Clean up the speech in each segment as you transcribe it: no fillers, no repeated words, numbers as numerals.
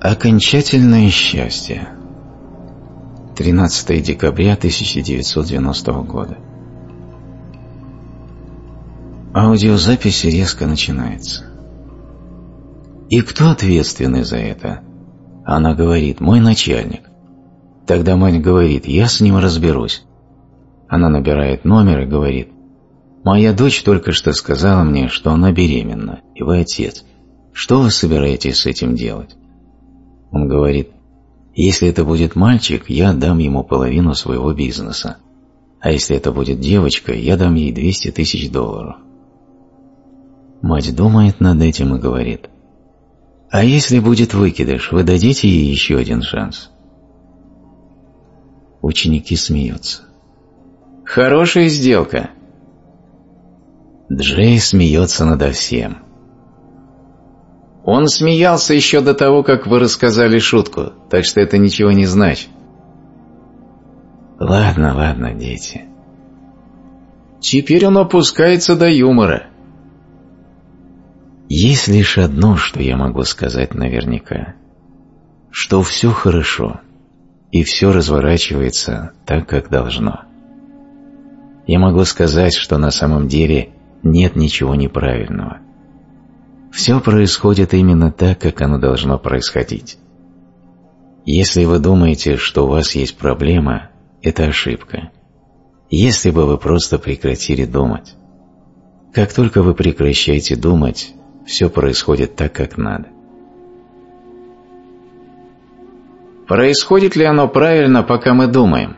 Окончательное счастье. 13 декабря 1990 года. Аудиозапись резко начинается. И кто ответственный за это? Она говорит: мой начальник. Тогда мать говорит: я с ним разберусь. Она набирает номер и говорит: моя дочь только что сказала мне, что она беременна, и вы отец. Что вы собираетесь с этим делать? Он говорит: если это будет мальчик, я дам ему половину своего бизнеса. А если это будет девочка, я дам ей $200 000. Мать думает над этим и говорит: а если будет выкидыш, вы дадите ей еще один шанс? Ученики смеются. Хорошая сделка. Джей смеется надо всем. Он смеялся еще до того, как вы рассказали шутку, так что это ничего не значит. Ладно, дети. Теперь он опускается до юмора. Есть лишь одно, что я могу сказать наверняка. Что все хорошо, и все разворачивается так, как должно. Я могу сказать, что на самом деле нет ничего неправильного. Все происходит именно так, как оно должно происходить. Если вы думаете, что у вас есть проблема, это ошибка. Если бы вы просто прекратили думать. Как только вы прекращаете думать, все происходит так, как надо. Происходит ли оно правильно, пока мы думаем?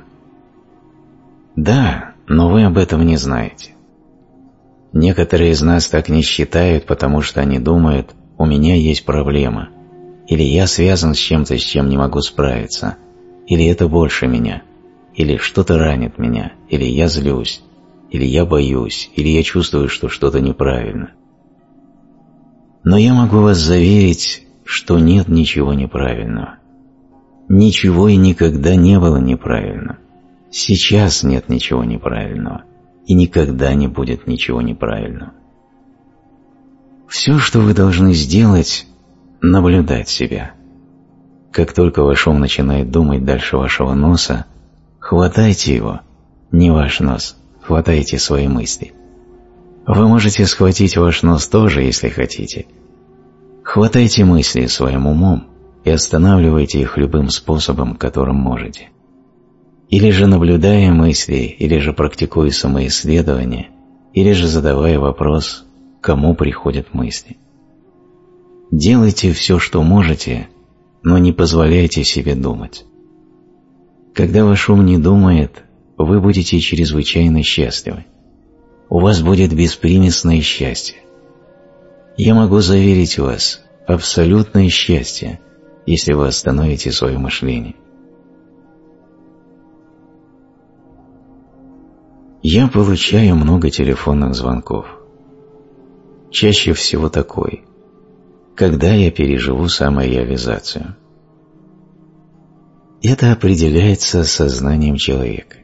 Да, но вы об этом не знаете. Некоторые из нас так не считают, потому что они думают: у меня есть проблема, или я связан с чем-то, с чем не могу справиться, или это больше меня, или что-то ранит меня, или я злюсь, или я боюсь, или я чувствую, что что-то неправильно. Но я могу вас заверить, что нет ничего неправильного. Ничего и никогда не было неправильным. Сейчас нет ничего неправильного. И никогда не будет ничего неправильного. Все, что вы должны сделать, наблюдать себя. Как только ваш ум начинает думать дальше вашего носа, хватайте его, не ваш нос, хватайте свои мысли. Вы можете схватить ваш нос тоже, если хотите. Хватайте мысли своим умом и останавливайте их любым способом, которым можете. Или же наблюдая мысли, или же практикуя самоисследование, или же задавая вопрос, кому приходят мысли. Делайте все, что можете, но не позволяйте себе думать. Когда ваш ум не думает, вы будете чрезвычайно счастливы. У вас будет беспримесное счастье. Я могу заверить вас, абсолютное счастье, если вы остановите свое мышление. Я получаю много телефонных звонков. Чаще всего такой: когда я переживу самореализацию. Это определяется сознанием человека.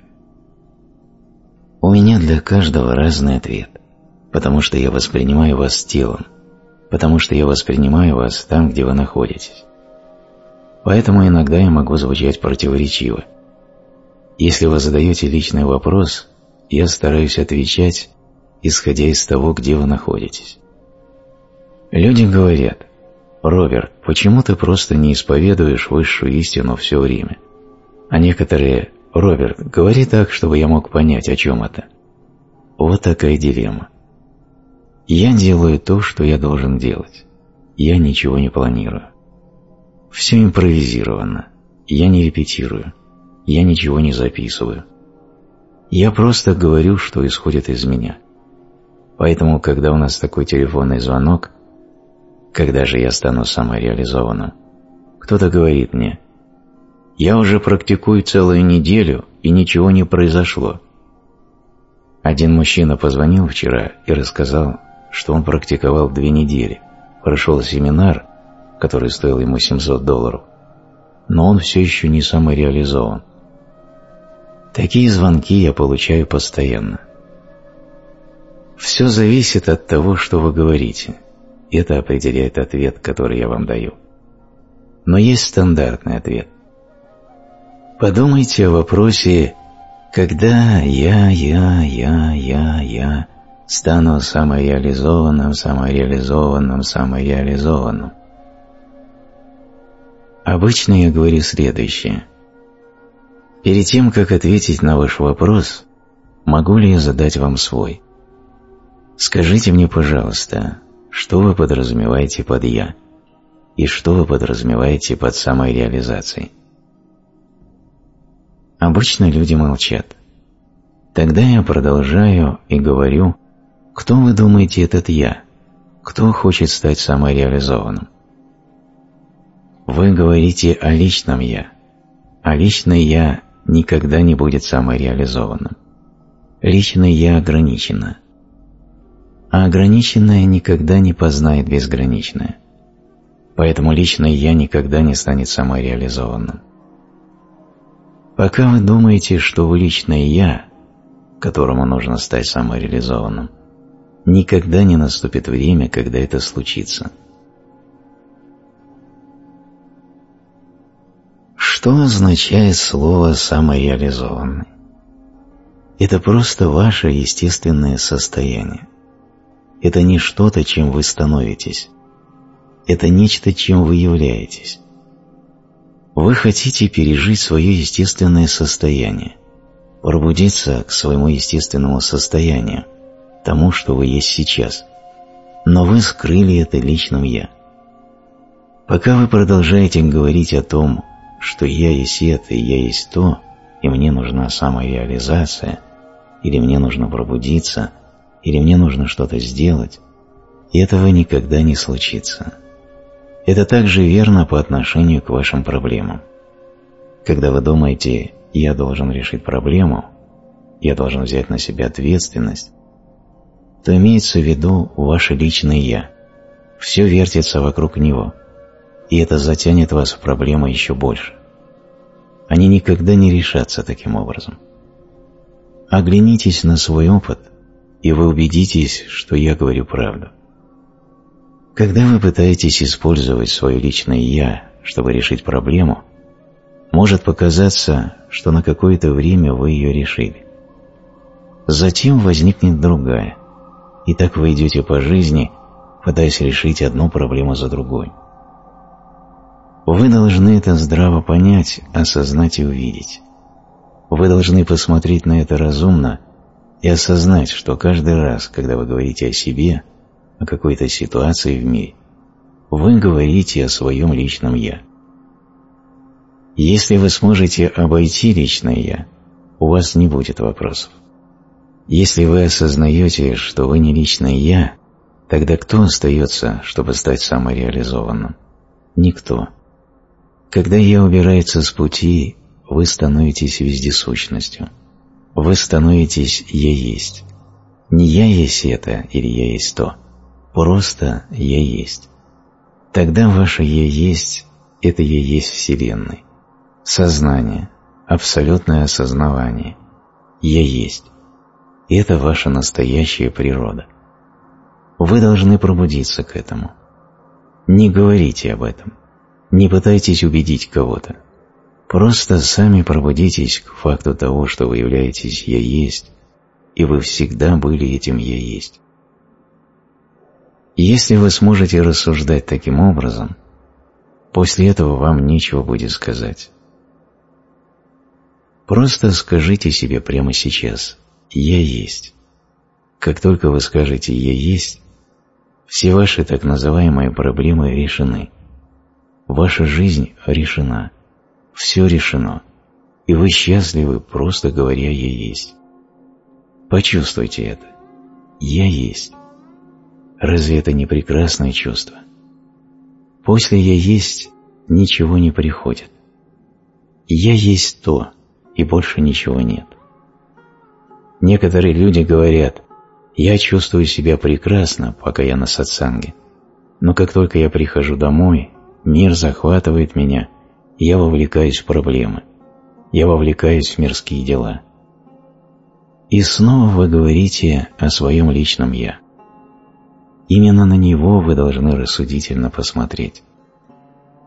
У меня для каждого разный ответ, потому что я воспринимаю вас телом, потому что я воспринимаю вас там, где вы находитесь. Поэтому иногда я могу звучать противоречиво. Если вы задаете личный вопрос, я стараюсь отвечать, исходя из того, где вы находитесь. Люди говорят: «Роберт, почему ты просто не исповедуешь высшую истину все время?» А некоторые: «Роберт, говори так, чтобы я мог понять, о чем это». Вот такая дилемма. Я делаю то, что я должен делать. Я ничего не планирую. Все импровизировано. Я не репетирую. Я ничего не записываю. Я просто говорю, что исходит из меня. Поэтому, когда у нас такой телефонный звонок, когда же я стану самореализованным, кто-то говорит мне: «Я уже практикую целую неделю, и ничего не произошло». Один мужчина позвонил вчера и рассказал, что он практиковал 2 недели, прошел семинар, который стоил ему $700, но он все еще не самореализован. Такие звонки я получаю постоянно. Все зависит от того, что вы говорите. Это определяет ответ, который я вам даю. но есть стандартный ответ. Подумайте о вопросе «Когда я стану самореализованным?» Обычно я говорю следующее. Перед тем, как ответить на ваш вопрос, могу ли я задать вам свой? Скажите мне, пожалуйста, что вы подразумеваете под «я» и что вы подразумеваете под самореализацией? Обычно люди молчат. Тогда я продолжаю и говорю, кто вы думаете этот «я», кто хочет стать самореализованным? Вы говорите о личном «я», а личное «я» никогда не будет самореализованным. Личное «я» ограничено, а ограниченное никогда не познает безграничное. Поэтому личное «я» никогда не станет самореализованным. Пока вы думаете, что вы личное «я», которому нужно стать самореализованным, никогда не наступит время, когда это случится. Что означает слово «самореализованный»? Это просто ваше естественное состояние. Это не что-то, чем вы становитесь. Это нечто, чем вы являетесь. Вы хотите пережить свое естественное состояние, пробудиться к своему естественному состоянию, тому, что вы есть сейчас, но вы скрыли это личным «я». Пока вы продолжаете говорить о том, что «я есть это» и «я есть то», и мне нужна самореализация, или мне нужно пробудиться, или мне нужно что-то сделать, этого никогда не случится. Это также верно по отношению к вашим проблемам. Когда вы думаете «я должен решить проблему», «я должен взять на себя ответственность», то имеется в виду ваше личное «я». Все вертится вокруг него, и это затянет вас в проблемы еще больше. Они никогда не решатся таким образом. Оглянитесь на свой опыт, и вы убедитесь, что я говорю правду. Когда вы пытаетесь использовать свое личное «я», чтобы решить проблему, может показаться, что на какое-то время вы ее решили. Затем возникнет другая, и так вы идете по жизни, пытаясь решить одну проблему за другой. Вы должны это здраво понять, осознать и увидеть. Вы должны посмотреть на это разумно и осознать, что каждый раз, когда вы говорите о себе, о какой-то ситуации в мире, вы говорите о своем личном «я». Если вы сможете обойти личное «я», у вас не будет вопросов. Если вы осознаете, что вы не личное «я», тогда кто остается, чтобы стать самореализованным? Никто. Когда «я» убирается с пути, вы становитесь вездесущностью. Вы становитесь «я есть». Не «я есть это» или «я есть то». Просто «я есть». Тогда ваше «я есть» – это «я есть» Вселенной. Сознание, абсолютное осознавание. «Я есть». И это ваша настоящая природа. Вы должны пробудиться к этому. Не говорите об этом. Не пытайтесь убедить кого-то. Просто сами пробудитесь к факту того, что вы являетесь «я есть», и вы всегда были этим «я есть». Если вы сможете рассуждать таким образом, после этого вам нечего будет сказать. Просто скажите себе прямо сейчас «я есть». Как только вы скажете «я есть», все ваши так называемые проблемы решены. Ваша жизнь решена. Все решено. И вы счастливы, просто говоря «я есть». Почувствуйте это. «Я есть». Разве это не прекрасное чувство? После «я есть» ничего не приходит. «Я есть то», и больше ничего нет. Некоторые люди говорят: «Я чувствую себя прекрасно, пока я на сатсанге, но как только я прихожу домой, мир захватывает меня, и я вовлекаюсь в проблемы, я вовлекаюсь в мирские дела». И снова вы говорите о своем личном «я». Именно на него вы должны рассудительно посмотреть.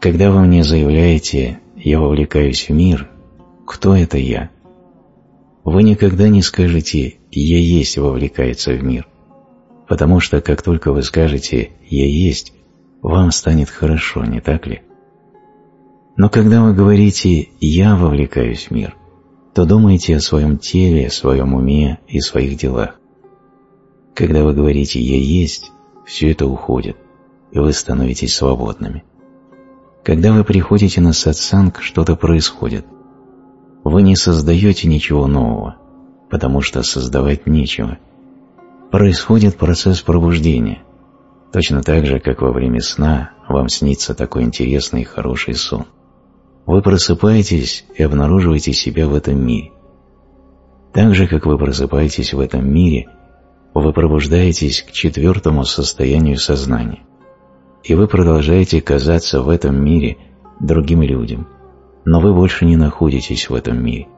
Когда вы мне заявляете «я вовлекаюсь в мир», кто это я? Вы никогда не скажете «я есть вовлекается в мир», потому что как только вы скажете «я есть», вам станет хорошо, не так ли? Но когда вы говорите «я вовлекаюсь в мир», то думаете о своем теле, своем уме и своих делах. Когда вы говорите «я есть», все это уходит, и вы становитесь свободными. Когда вы приходите на сатсанг, что-то происходит. Вы не создаете ничего нового, потому что создавать нечего. Происходит процесс пробуждения, точно так же, как во время сна вам снится такой интересный и хороший сон. Вы просыпаетесь и обнаруживаете себя в этом мире. Так же, как вы просыпаетесь в этом мире, вы пробуждаетесь к 4-му состоянию сознания, и вы продолжаете казаться в этом мире другим людям, но вы больше не находитесь в этом мире.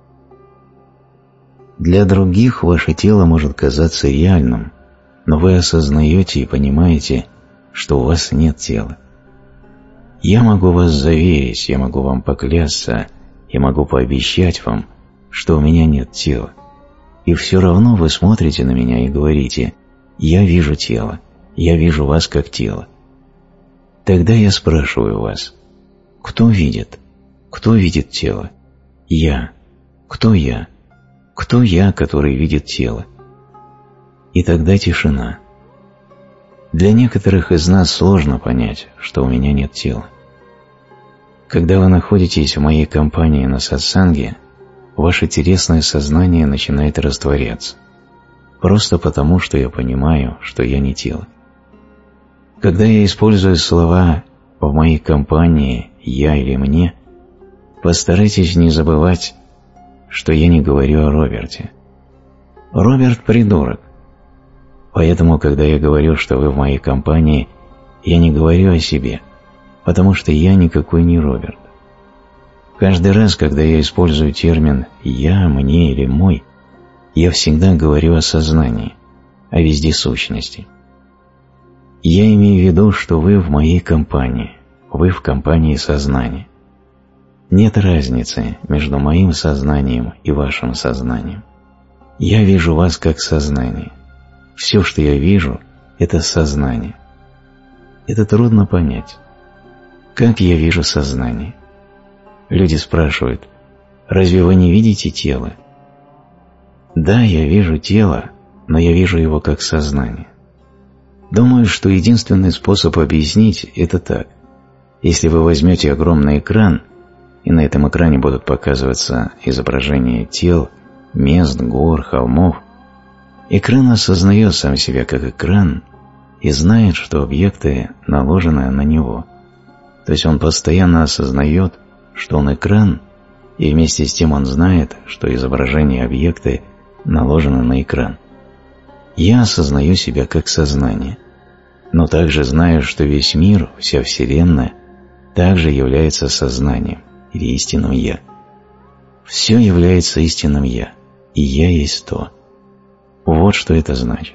Для других ваше тело может казаться реальным, но вы осознаете и понимаете, что у вас нет тела. Я могу вас заверить, я могу вам поклясться, я могу пообещать вам, что у меня нет тела. И все равно вы смотрите на меня и говорите «я вижу тело, я вижу вас как тело». Тогда я спрашиваю вас, кто видит? Кто видит тело? Я. Кто я? Кто я, который видит тело? И тогда тишина. Для некоторых из нас сложно понять, что у меня нет тела. Когда вы находитесь в моей компании на сатсанге, ваше телесное сознание начинает растворяться, просто потому, что я понимаю, что я не тело. Когда я использую слова «в моей компании», «я» или «мне», постарайтесь не забывать, что я не говорю о Роберте. Роберт – придурок. Поэтому, когда я говорю, что вы в моей компании, я не говорю о себе, потому что я никакой не Роберт. Каждый раз, когда я использую термин «я», «мне» или «мой», я всегда говорю о сознании, о вездесущности. Я имею в виду, что вы в моей компании, вы в компании сознания. Нет разницы между моим сознанием и вашим сознанием. Я вижу вас как сознание. Все, что я вижу, это сознание. Это трудно понять. Как я вижу сознание? Люди спрашивают, разве вы не видите тело? Да, я вижу тело, но я вижу его как сознание. Думаю, что единственный способ объяснить это так. Если вы возьмете огромный экран, и на этом экране будут показываться изображения тел, мест, гор, холмов, экран осознает сам себя как экран и знает, что объекты наложены на него. То есть он постоянно осознает, что он экран, и вместе с тем он знает, что изображения объекты наложены на экран. Я осознаю себя как сознание, но также знаю, что весь мир, вся Вселенная, также является сознанием или истинным «я». Все является истинным «я», и «я» есть то. Вот что это значит.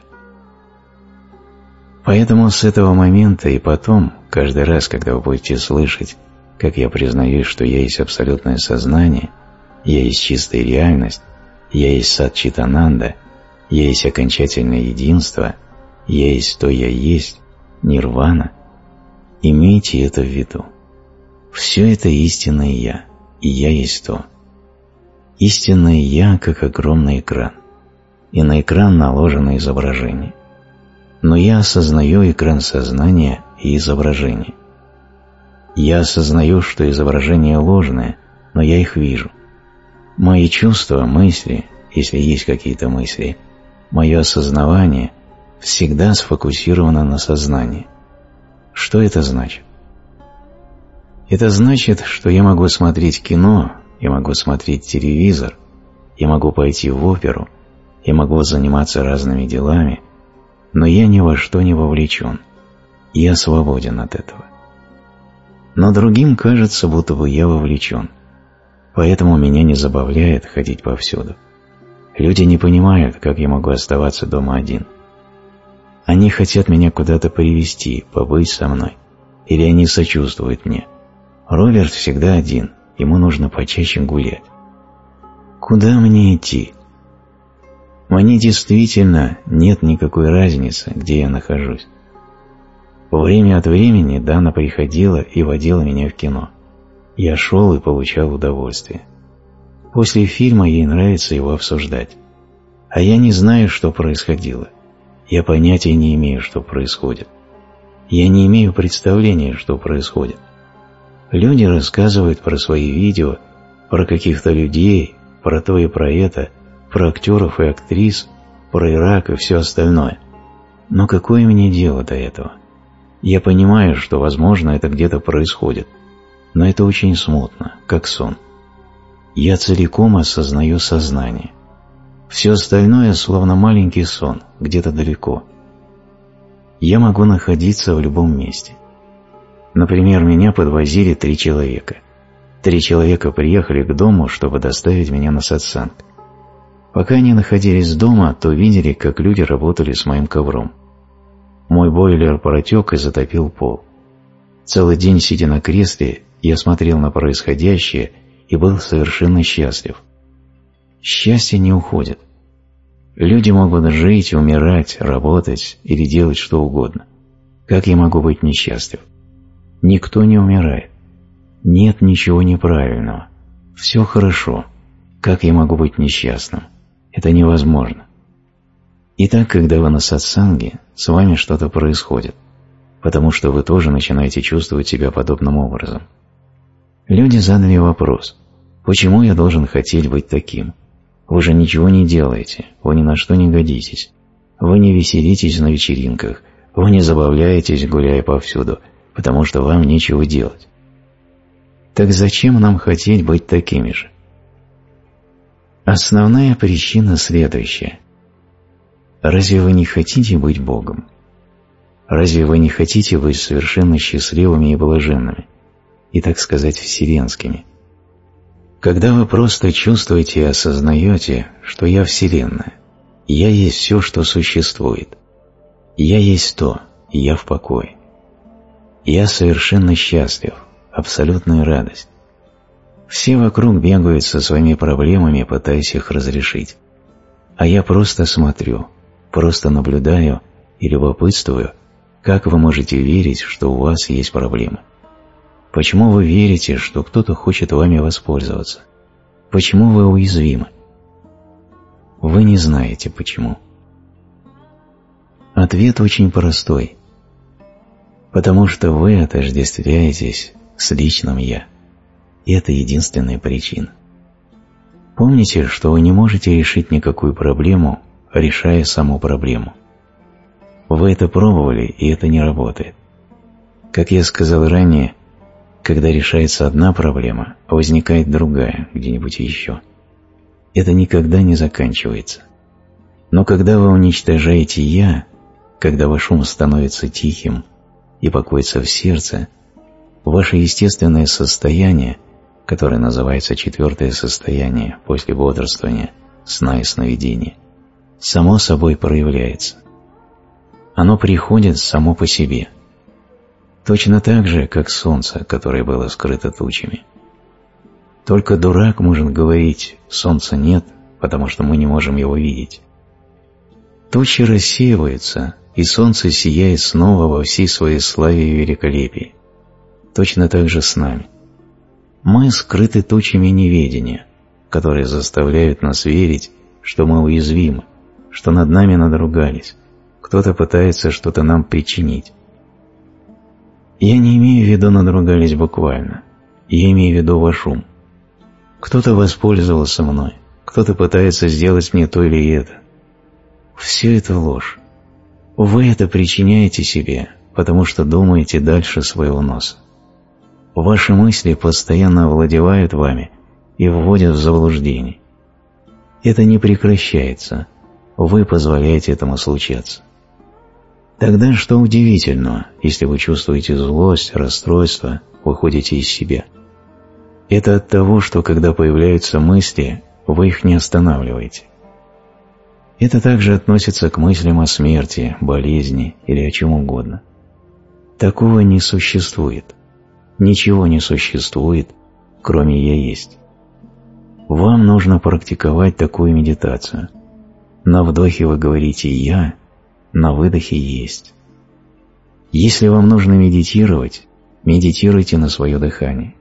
Поэтому с этого момента и потом, каждый раз, когда вы будете слышать, как я признаюсь, что я есть абсолютное сознание, я есть чистая реальность, я есть Сат-Чит-Ананда, я есть окончательное единство, я есть то я есть, нирвана, имейте это в виду. Все это истинное я, и я есть то. Истинное я, как огромный экран, и на экран наложено изображение. Но я осознаю экран сознания и изображение. Я осознаю, что изображение ложное, но я их вижу. Мои чувства, мысли, если есть какие-то мысли, мое осознавание всегда сфокусировано на сознании. Что это значит? Это значит, что я могу смотреть кино, я могу смотреть телевизор, я могу пойти в оперу, я могу заниматься разными делами, но я ни во что не вовлечен. Я свободен от этого. Но другим кажется, будто бы я вовлечен. Поэтому меня не забавляет ходить повсюду. Люди не понимают, как я могу оставаться дома один. Они хотят меня куда-то привезти, побыть со мной. Или они сочувствуют мне, Роберт всегда один, ему нужно почаще гулять. Куда мне идти? Мне действительно нет никакой разницы, где я нахожусь. Время от времени Дана приходила и водила меня в кино. Я шел и получал удовольствие. После фильма ей нравится его обсуждать. А я не знаю, что происходило. Я понятия не имею, что происходит. Я не имею представления, что происходит. Люди рассказывают про свои видео, про каких-то людей, про то и про это, про актеров и актрис, про Ирак и все остальное. Но какое мне дело до этого? Я понимаю, что, возможно, это где-то происходит, но это очень смутно, как сон. Я целиком осознаю сознание. Все остальное словно маленький сон, где-то далеко. Я могу находиться в любом месте. Например, меня подвозили 3 человека. 3 человека приехали к дому, чтобы доставить меня на сатсанг. Пока они находились дома, то видели, как люди работали с моим ковром. Мой бойлер протек и затопил пол. Целый день, сидя на кресле, я смотрел на происходящее и был совершенно счастлив. Счастье не уходит. Люди могут жить, умирать, работать или делать что угодно. Как я могу быть несчастлив? Никто не умирает. Нет ничего неправильного. Все хорошо. Как я могу быть несчастным? Это невозможно. Итак, когда вы на сатсанге, с вами что-то происходит, потому что вы тоже начинаете чувствовать себя подобным образом. Люди задали вопрос: почему я должен хотеть быть таким? Вы же ничего не делаете, вы ни на что не годитесь. Вы не веселитесь на вечеринках, вы не забавляетесь, гуляя повсюду, потому что вам нечего делать. Так зачем нам хотеть быть такими же? Основная причина следующая. Разве вы не хотите быть Богом? Разве вы не хотите быть совершенно счастливыми и блаженными, и, так сказать, вселенскими? Когда вы просто чувствуете и осознаете, что я Вселенная, я есть все, что существует, я есть то, и я в покое. Я совершенно счастлив, абсолютная радость. Все вокруг бегают со своими проблемами, пытаясь их разрешить. А я просто смотрю, просто наблюдаю и любопытствую, как вы можете верить, что у вас есть проблемы. Почему вы верите, что кто-то хочет вами воспользоваться? Почему вы уязвимы? Вы не знаете почему. Ответ очень простой. Потому что вы отождествляетесь с личным «я». И это единственная причина. Помните, что вы не можете решить никакую проблему, решая саму проблему. Вы это пробовали, и это не работает. Как я сказал ранее, когда решается одна проблема, возникает другая где-нибудь еще. Это никогда не заканчивается. Но когда вы уничтожаете «я», когда ваш ум становится тихим и покоится в сердце, ваше естественное состояние, которое называется 4-е состояние после бодрствования, сна и сновидения, само собой проявляется. Оно приходит само по себе. Точно так же, как солнце, которое было скрыто тучами. Только дурак может говорить: солнца нет, потому что мы не можем его видеть. Тучи рассеиваются, и солнце сияет снова во всей своей славе и великолепии. Точно так же с нами. Мы скрыты тучами неведения, которые заставляют нас верить, что мы уязвимы, что над нами надругались, кто-то пытается что-то нам причинить. Я не имею в виду надругались буквально, я имею в виду ваш ум. Кто-то воспользовался мной, кто-то пытается сделать мне то или это. Все это ложь. Вы это причиняете себе, потому что думаете дальше своего носа. Ваши мысли постоянно овладевают вами и вводят в заблуждение. Это не прекращается, вы позволяете этому случаться. Тогда что удивительного, если вы чувствуете злость, расстройство, выходите из себя? Это от того, что когда появляются мысли, вы их не останавливаете. Это также относится к мыслям о смерти, болезни или о чем угодно. Такого не существует. Ничего не существует, кроме «я есть». Вам нужно практиковать такую медитацию. На вдохе вы говорите «я», на выдохе «есть». Если вам нужно медитировать, медитируйте на свое дыхание.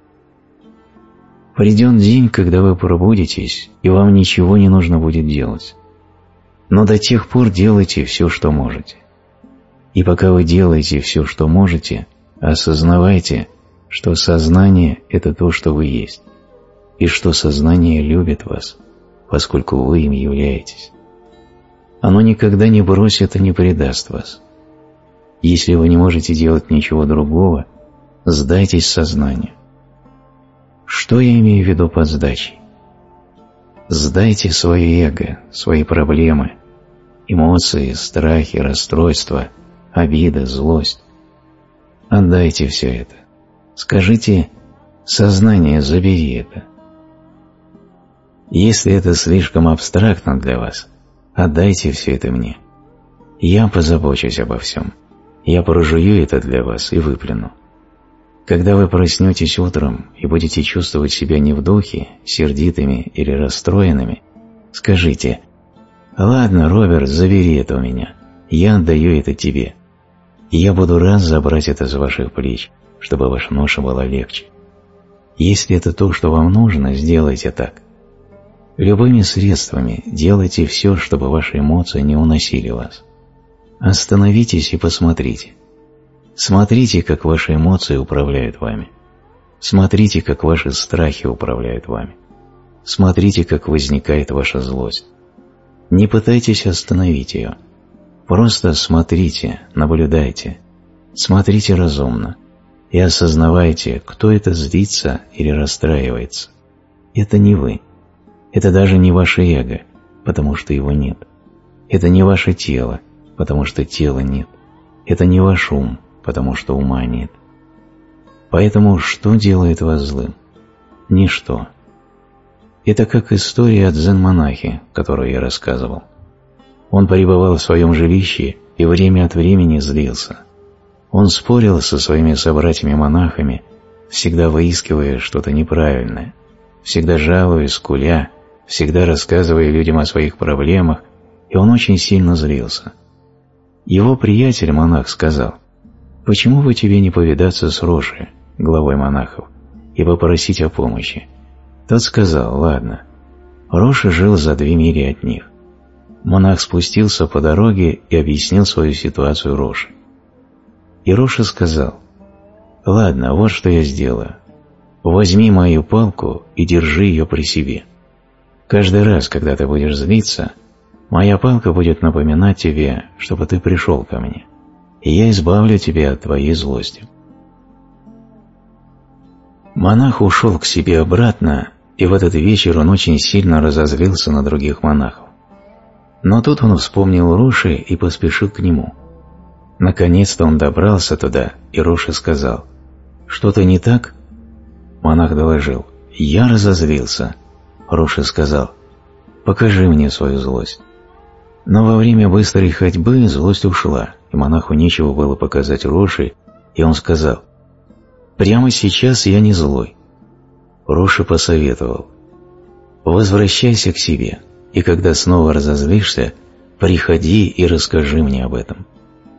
Придет день, когда вы пробудитесь, и вам ничего не нужно будет делать. Но до тех пор делайте все, что можете. И пока вы делаете все, что можете, осознавайте, что сознание – это то, что вы есть, и что сознание любит вас, поскольку вы им являетесь. Оно никогда не бросит и не предаст вас. Если вы не можете делать ничего другого, сдайтесь сознанию. Что я имею в виду под сдачей? Сдайте свое эго, свои проблемы, эмоции, страхи, расстройства, обида, злость. Отдайте все это. Скажите: «Сознание, забери это». Если это слишком абстрактно для вас, отдайте все это мне. Я позабочусь обо всем. Я прожую это для вас и выплюну. Когда вы проснетесь утром и будете чувствовать себя не в духе, сердитыми или расстроенными, скажите: «Ладно, Роберт, забери это у меня. Я отдаю это тебе. И я буду рад забрать это с ваших плеч, чтобы ваша ноша была легче». Если это то, что вам нужно, сделайте так. Любыми средствами делайте все, чтобы ваши эмоции не уносили вас. Остановитесь и посмотрите. Смотрите, как ваши эмоции управляют вами. Смотрите, как ваши страхи управляют вами. Смотрите, как возникает ваша злость. Не пытайтесь остановить ее. Просто смотрите, наблюдайте. Смотрите разумно. И осознавайте, кто это злится или расстраивается. Это не вы. Это даже не ваше эго, потому что его нет. Это не ваше тело, потому что тела нет. Это не ваш ум, потому что ума нет. Поэтому что делает вас злым? Ничто. Это как история о дзен-монахе, которую я рассказывал. Он пребывал в своем жилище и время от времени злился. Он спорил со своими собратьями-монахами, всегда выискивая что-то неправильное, всегда жалуясь, скуля, всегда рассказывая людям о своих проблемах, и он очень сильно злился. Его приятель-монах сказал: «Почему бы тебе не повидаться с Роши, главой монахов, и попросить о помощи?» Тот сказал: «Ладно». Роши жил за 2 мили от них. Монах спустился по дороге и объяснил свою ситуацию Роши. И Роши сказал: «Ладно, вот что я сделаю. Возьми мою палку и держи ее при себе. Каждый раз, когда ты будешь злиться, моя палка будет напоминать тебе, чтобы ты пришел ко мне, и я избавлю тебя от твоей злости». Монах ушел к себе обратно, и в этот вечер он очень сильно разозлился на других монахов. Но тут он вспомнил Роши и поспешил к нему. Наконец-то он добрался туда, и Роши сказал: «Что-то не так?» Монах доложил: «Я разозлился». Роши сказал: «Покажи мне свою злость». Но во время быстрой ходьбы злость ушла, и монаху нечего было показать Роши, и он сказал: «Прямо сейчас я не злой». Роши посоветовал: «Возвращайся к себе, и когда снова разозлишься, приходи и расскажи мне об этом».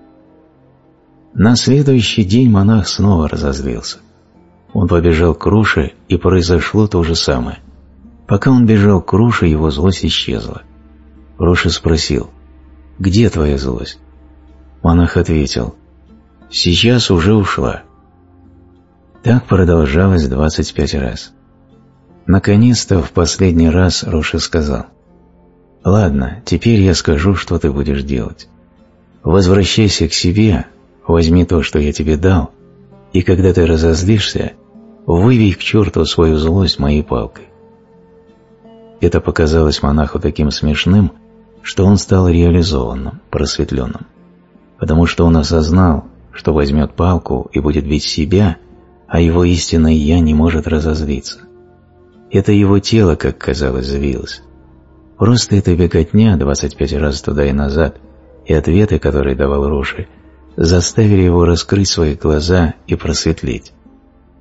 На следующий день монах снова разозлился. Он побежал к Роши, и произошло то же самое. Пока он бежал к Роши, его злость исчезла. Роши спросил: «Где твоя злость?» Монах ответил: «Сейчас уже ушла». Так продолжалось 25 раз. Наконец-то в последний раз Роши сказал: «Ладно, теперь я скажу, что ты будешь делать. Возвращайся к себе, возьми то, что я тебе дал, и когда ты разозлишься, выбей к черту свою злость моей палкой». Это показалось монаху таким смешным, что он стал реализованным, просветленным, потому что он осознал, что возьмет палку и будет бить себя, а его истинное «я» не может разозлиться. Это его тело, как казалось, злилось. Просто эта беготня 25 раз туда и назад и ответы, которые давал Роши, заставили его раскрыть свои глаза и просветлеть.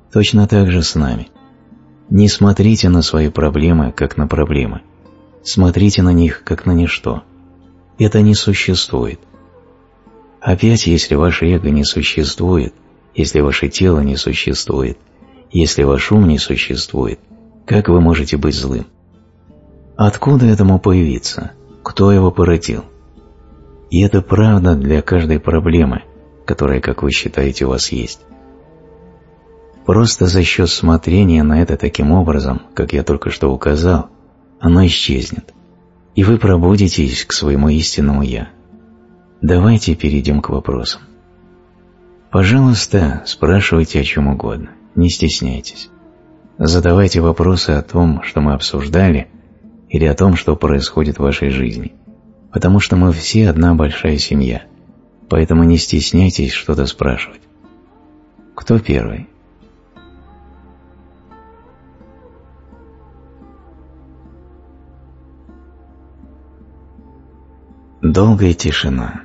Точно так же с нами. Не смотрите на свои проблемы, как на проблемы. Смотрите на них, как на ничто. Это не существует. Опять, если ваше эго не существует, если ваше тело не существует, если ваш ум не существует, как вы можете быть злым? Откуда этому появиться? Кто его породил? И это правда для каждой проблемы, которая, как вы считаете, у вас есть. Просто за счет смотрения на это таким образом, как я только что указал, оно исчезнет, и вы пробудитесь к своему истинному «Я». Давайте перейдем к вопросам. Пожалуйста, спрашивайте о чем угодно, не стесняйтесь. Задавайте вопросы о том, что мы обсуждали, или о том, что происходит в вашей жизни, потому что мы все одна большая семья, поэтому не стесняйтесь что-то спрашивать. Кто первый? Долгая тишина.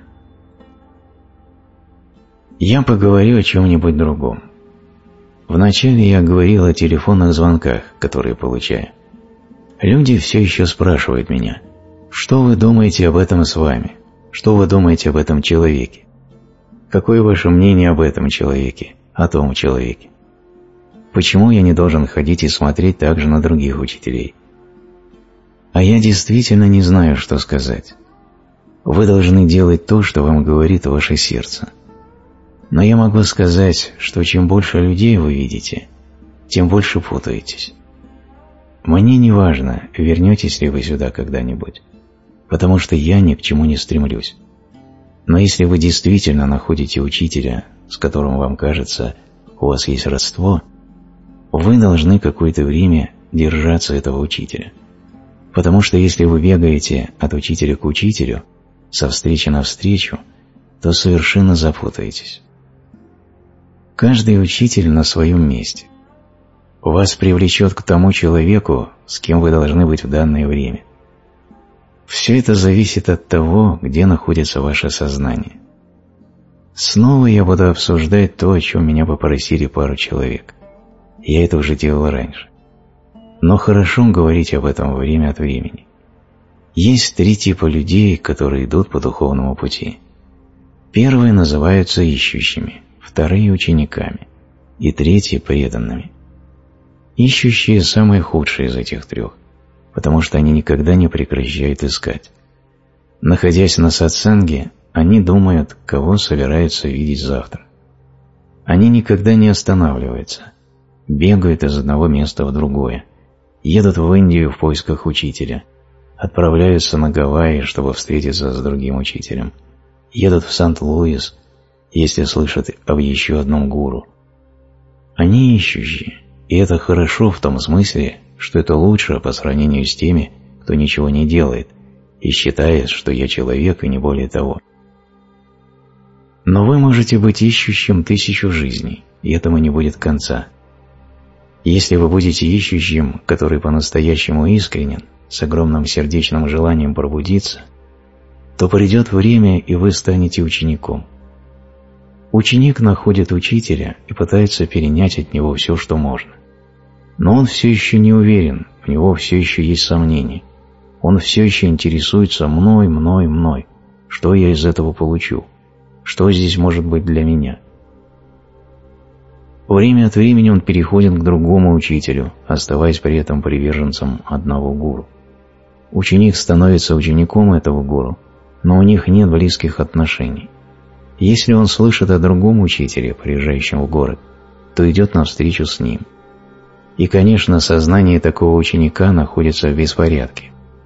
Я поговорю о чем-нибудь другом. Вначале я говорил о телефонных звонках, которые получаю. Люди все еще спрашивают меня, что вы думаете об этом с вами, что вы думаете об этом человеке, какое ваше мнение об этом человеке, о том человеке. Почему я не должен ходить и смотреть также на других учителей? А я действительно не знаю, что сказать. Вы должны делать то, что вам говорит ваше сердце. Но я могу сказать, что чем больше людей вы видите, тем больше путаетесь. Мне не важно, вернетесь ли вы сюда когда-нибудь, потому что я ни к чему не стремлюсь. Но если вы действительно находите учителя, с которым вам кажется, у вас есть родство, вы должны какое-то время держаться этого учителя. Потому что если вы бегаете от учителя к учителю, со встречи на встречу, то совершенно запутаетесь. Каждый учитель на своем месте. Вас привлечет к тому человеку, с кем вы должны быть в данное время. Все это зависит от того, где находится ваше сознание. Снова я буду обсуждать то, о чем меня попросили пару человек. Я это уже делал раньше. Но хорошо говорить об этом время от времени. Есть три типа людей, которые идут по духовному пути. Первые называются ищущими, вторые – учениками, и третьи – преданными. Ищущие – самые худшие из этих трех, потому что они никогда не прекращают искать. Находясь на сатсанге, они думают, кого собираются видеть завтра. Они никогда не останавливаются, бегают из одного места в другое, едут в Индию в поисках учителя, отправляются на Гавайи, чтобы встретиться с другим учителем, едут в Сант-Луис, если слышат об еще одном гуру. Они ищущие, и это хорошо в том смысле, что это лучше по сравнению с теми, кто ничего не делает и считает, что я человек и не более того. Но вы можете быть ищущим 1000 жизней, и этому не будет конца. Если вы будете ищущим, который по-настоящему искренен, с огромным сердечным желанием пробудиться, то придет время, и вы станете учеником. Ученик находит учителя и пытается перенять от него все, что можно. Но он все еще не уверен, у него все еще есть сомнения. Он все еще интересуется мной, что я из этого получу, что здесь может быть для меня. Время от времени он переходит к другому учителю, оставаясь при этом приверженцем одного гуру. Ученик становится учеником этого гуру, но у них нет близких отношений. Если он слышит о другом учителе, приезжающем в город, то идет навстречу с ним. И, конечно, сознание такого ученика находится в беспорядке.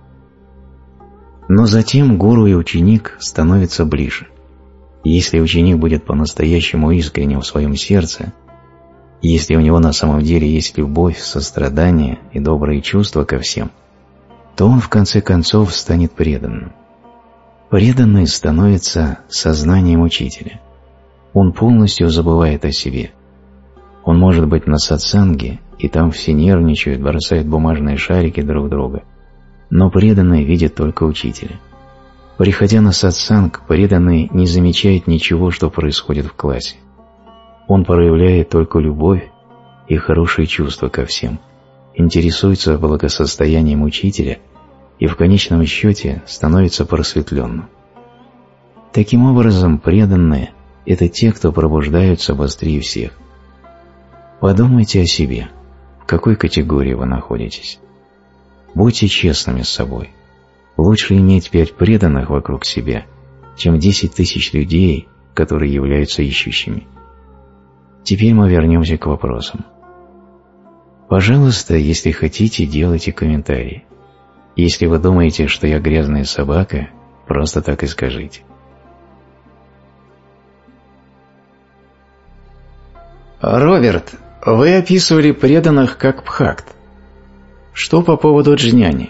Но затем гуру и ученик становятся ближе. Если ученик будет по-настоящему искренним в своем сердце, если у него на самом деле есть любовь, сострадание и добрые чувства ко всем, то он в конце концов станет преданным. Преданный становится сознанием учителя. Он полностью забывает о себе. Он может быть на сатсанге, и там все нервничают, бросают бумажные шарики друг друга, но преданный видит только учителя. Приходя на сатсанг, преданный не замечает ничего, что происходит в классе. Он проявляет только любовь, и хорошие чувства ко всем, интересуется благосостоянием учителя и в конечном счете становится просветленным. Таким образом, преданные – это те, кто пробуждаются быстрее всех. Подумайте о себе, в какой категории вы находитесь. Будьте честными с собой. Лучше иметь 5 преданных вокруг себя, чем 10 тысяч людей, которые являются ищущими. Теперь мы вернемся к вопросам. Пожалуйста, если хотите, делайте комментарии. Если вы думаете, что я грязная собака, просто так и скажите. Роберт, вы описывали преданных как бхакт. Что по поводу джняни?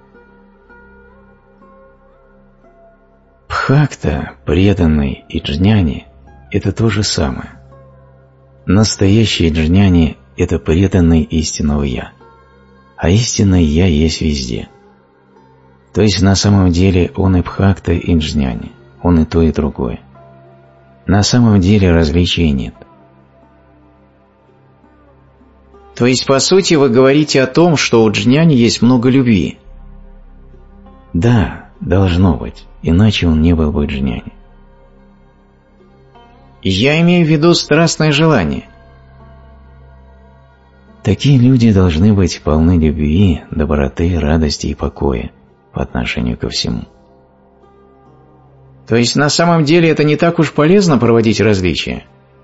Бхакта, преданный и джняни – это то же самое. Настоящий джняни – это преданный истинного «Я», а истинное «Я» есть везде. То есть на самом деле он и бхакта, и джняни, он и то, и другое. На самом деле различий нет. То есть, по сути, вы говорите о том, что у джняни есть много любви? Да, должно быть, иначе он не был бы джняни. Я имею в виду страстное желание. Такие люди должны быть полны любви, доброты, радости и покоя по отношению ко всему. То есть, на самом деле, это не так уж полезно проводить различия?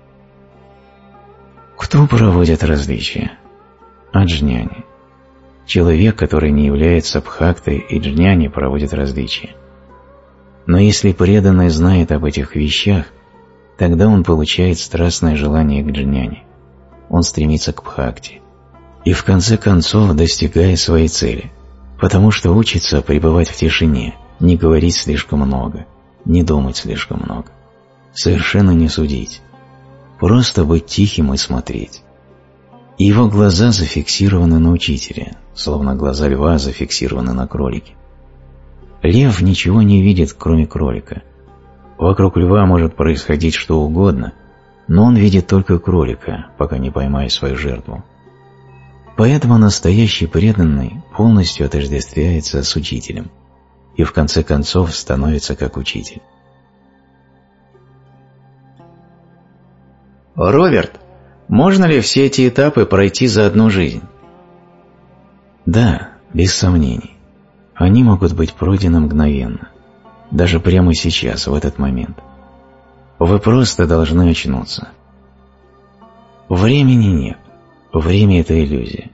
Кто проводит различия? Аджняни. Человек, который не является бхактой и джняни, проводит различия. Но если преданный знает об этих вещах, тогда он получает страстное желание к джняни. Он стремится к бхакти. И в конце концов достигает своей цели, потому что учится пребывать в тишине, не говорить слишком много, не думать слишком много, совершенно не судить, просто быть тихим и смотреть. И его глаза зафиксированы на учителе, словно глаза льва зафиксированы на кролике. Лев ничего не видит, кроме кролика. Вокруг льва может происходить что угодно, но он видит только кролика, пока не поймает свою жертву. Поэтому настоящий преданный полностью отождествляется с учителем и в конце концов становится как учитель. Роберт, можно ли все эти этапы пройти за одну жизнь? Да, без сомнений. Они могут быть пройдены мгновенно, даже прямо сейчас, в этот момент. Вы просто должны очнуться. Времени нет. Время – это иллюзия.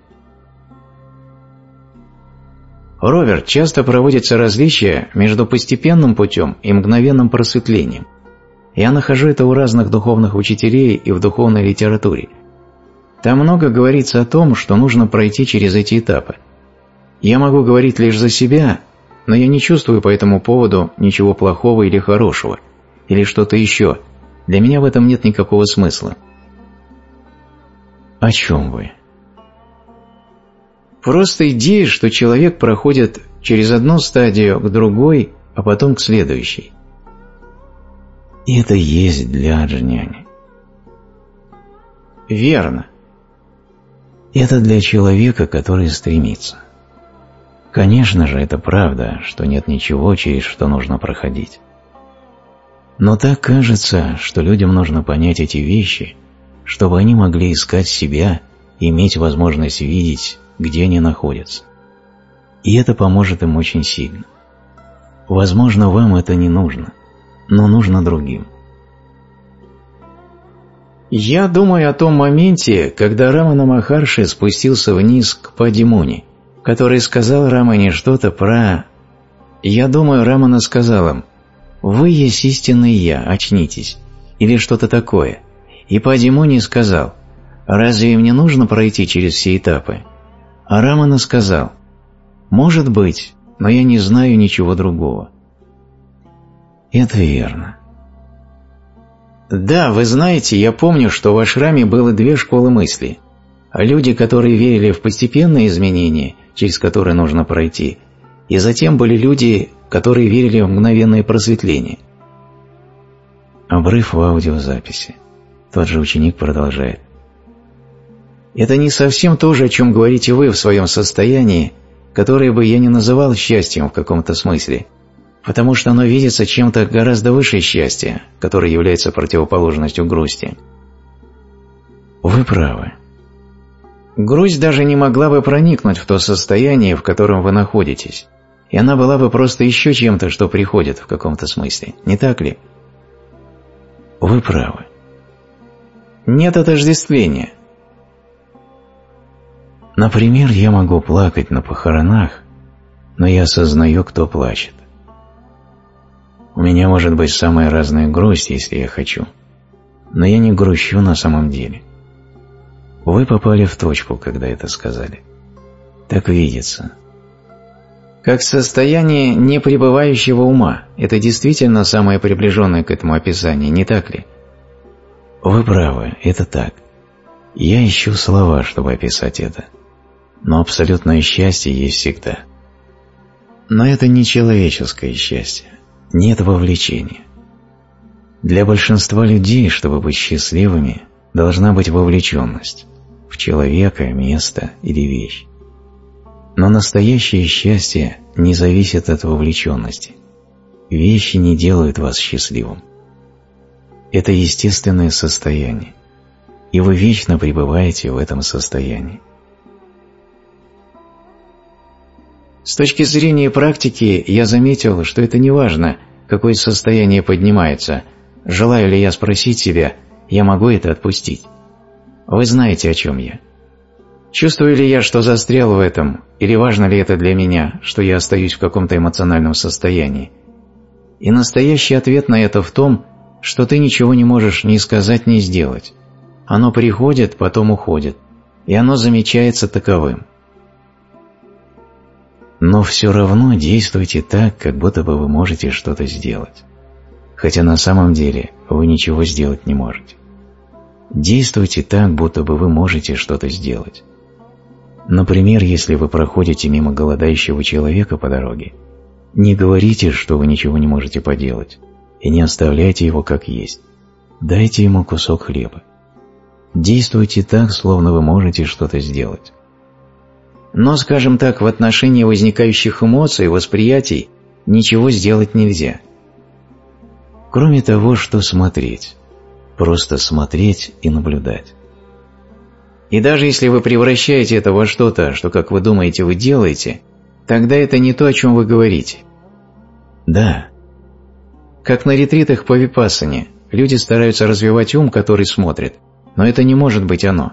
Роберт, часто проводятся различия между постепенным путем и мгновенным просветлением. Я нахожу это у разных духовных учителей и в духовной литературе. Там много говорится о том, что нужно пройти через эти этапы. Я могу говорить лишь за себя, но я не чувствую по этому поводу ничего плохого или хорошего, или что-то еще. Для меня в этом нет никакого смысла. О чем вы? Просто идея, что человек проходит через одну стадию к другой, а потом к следующей. И это есть для аджняни. Верно. Это для человека, который стремится. Конечно же, это правда, что нет ничего, через что нужно проходить. Но так кажется, что людям нужно понять эти вещи, чтобы они могли искать себя и иметь возможность видеть, где они находятся. И это поможет им очень сильно. Возможно, вам это не нужно, но нужно другим. Я думаю о том моменте, когда Рамана Махарши спустился вниз к Падимуни, который сказал Рамане что-то про... Я думаю, Рамана сказал им: «Вы есть истинный Я, очнитесь», или что-то такое. И Падимуни сказал: «Разве мне нужно пройти через все этапы?» А Рамана сказал: «Может быть, но я не знаю ничего другого». Это верно. Да, вы знаете, я помню, что в ашраме было 2 школы мысли. Люди, которые верили в постепенные изменения, через которые нужно пройти, и затем были люди, которые верили в мгновенное просветление. Обрыв в аудиозаписи. Тот же ученик продолжает. Это не совсем то же, о чем говорите вы в своем состоянии, которое бы я не называл счастьем в каком-то смысле, потому что оно видится чем-то гораздо выше счастья, которое является противоположностью грусти. Вы правы. Грусть даже не могла бы проникнуть в то состояние, в котором вы находитесь, и она была бы просто еще чем-то, что приходит в каком-то смысле, не так ли? Вы правы. Нет отождествления. Например, я могу плакать на похоронах, но я осознаю, кто плачет. У меня может быть самая разная грусть, если я хочу, но я не грущу на самом деле. Вы попали в точку, когда это сказали. Так видится. Как состояние непребывающего ума. Это действительно самое приближенное к этому описание, не так ли? Вы правы, это так. Я ищу слова, чтобы описать это. Но абсолютное счастье есть всегда. Но это не человеческое счастье. Нет вовлечения. Для большинства людей, чтобы быть счастливыми, должна быть вовлеченность в человека, место или вещь. Но настоящее счастье не зависит от вовлеченности. Вещи не делают вас счастливым. Это естественное состояние, и вы вечно пребываете в этом состоянии. С точки зрения практики я заметил, что это не важно, какое состояние поднимается. Желаю ли я спросить себя, я могу это отпустить? Вы знаете, о чем я. Чувствую ли я, что застрял в этом, или важно ли это для меня, что я остаюсь в каком-то эмоциональном состоянии? И настоящий ответ на это в том, что ты ничего не можешь ни сказать, ни сделать. Оно приходит, потом уходит, и оно замечается таковым. Но все равно действуйте так, как будто бы вы можете что-то сделать, хотя на самом деле вы ничего сделать не можете. Действуйте так, будто бы вы можете что-то сделать. Например, если вы проходите мимо голодающего человека по дороге, не говорите, что вы ничего не можете поделать, и не оставляйте его как есть. Дайте ему кусок хлеба. Действуйте так, словно вы можете что-то сделать. Но, скажем так, в отношении возникающих эмоций и восприятий ничего сделать нельзя. Кроме того, что смотреть. Просто смотреть и наблюдать. И даже если вы превращаете это во что-то, что, как вы думаете, вы делаете, тогда это не то, о чем вы говорите. Да. Как на ретритах по випассане, люди стараются развивать ум, который смотрит, но это не может быть оно.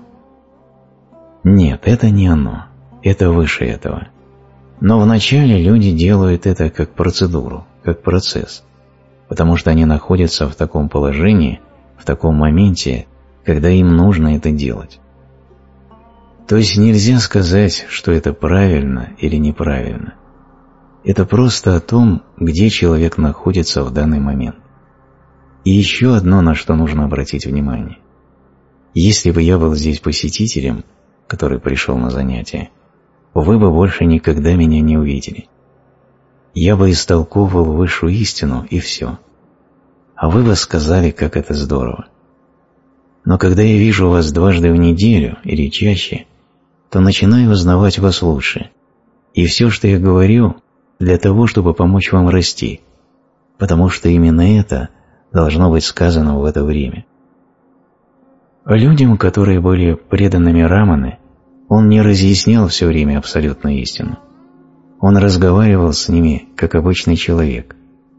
Нет, это не оно. Это выше этого. Но вначале люди делают это как процедуру, как процесс, потому что они находятся в таком положении, в таком моменте, когда им нужно это делать. То есть нельзя сказать, что это правильно или неправильно. Это просто о том, где человек находится в данный момент. И еще одно, на что нужно обратить внимание. Если бы я был здесь посетителем, который пришел на занятие, вы бы больше никогда меня не увидели. Я бы истолковывал высшую истину, и все. А вы бы сказали, как это здорово. Но когда я вижу вас дважды в неделю или чаще, то начинаю узнавать вас лучше. И все, что я говорю, для того, чтобы помочь вам расти, потому что именно это должно быть сказано в это время. Людям, которые были преданными Раманы, он не разъяснял все время абсолютную истину. Он разговаривал с ними, как обычный человек.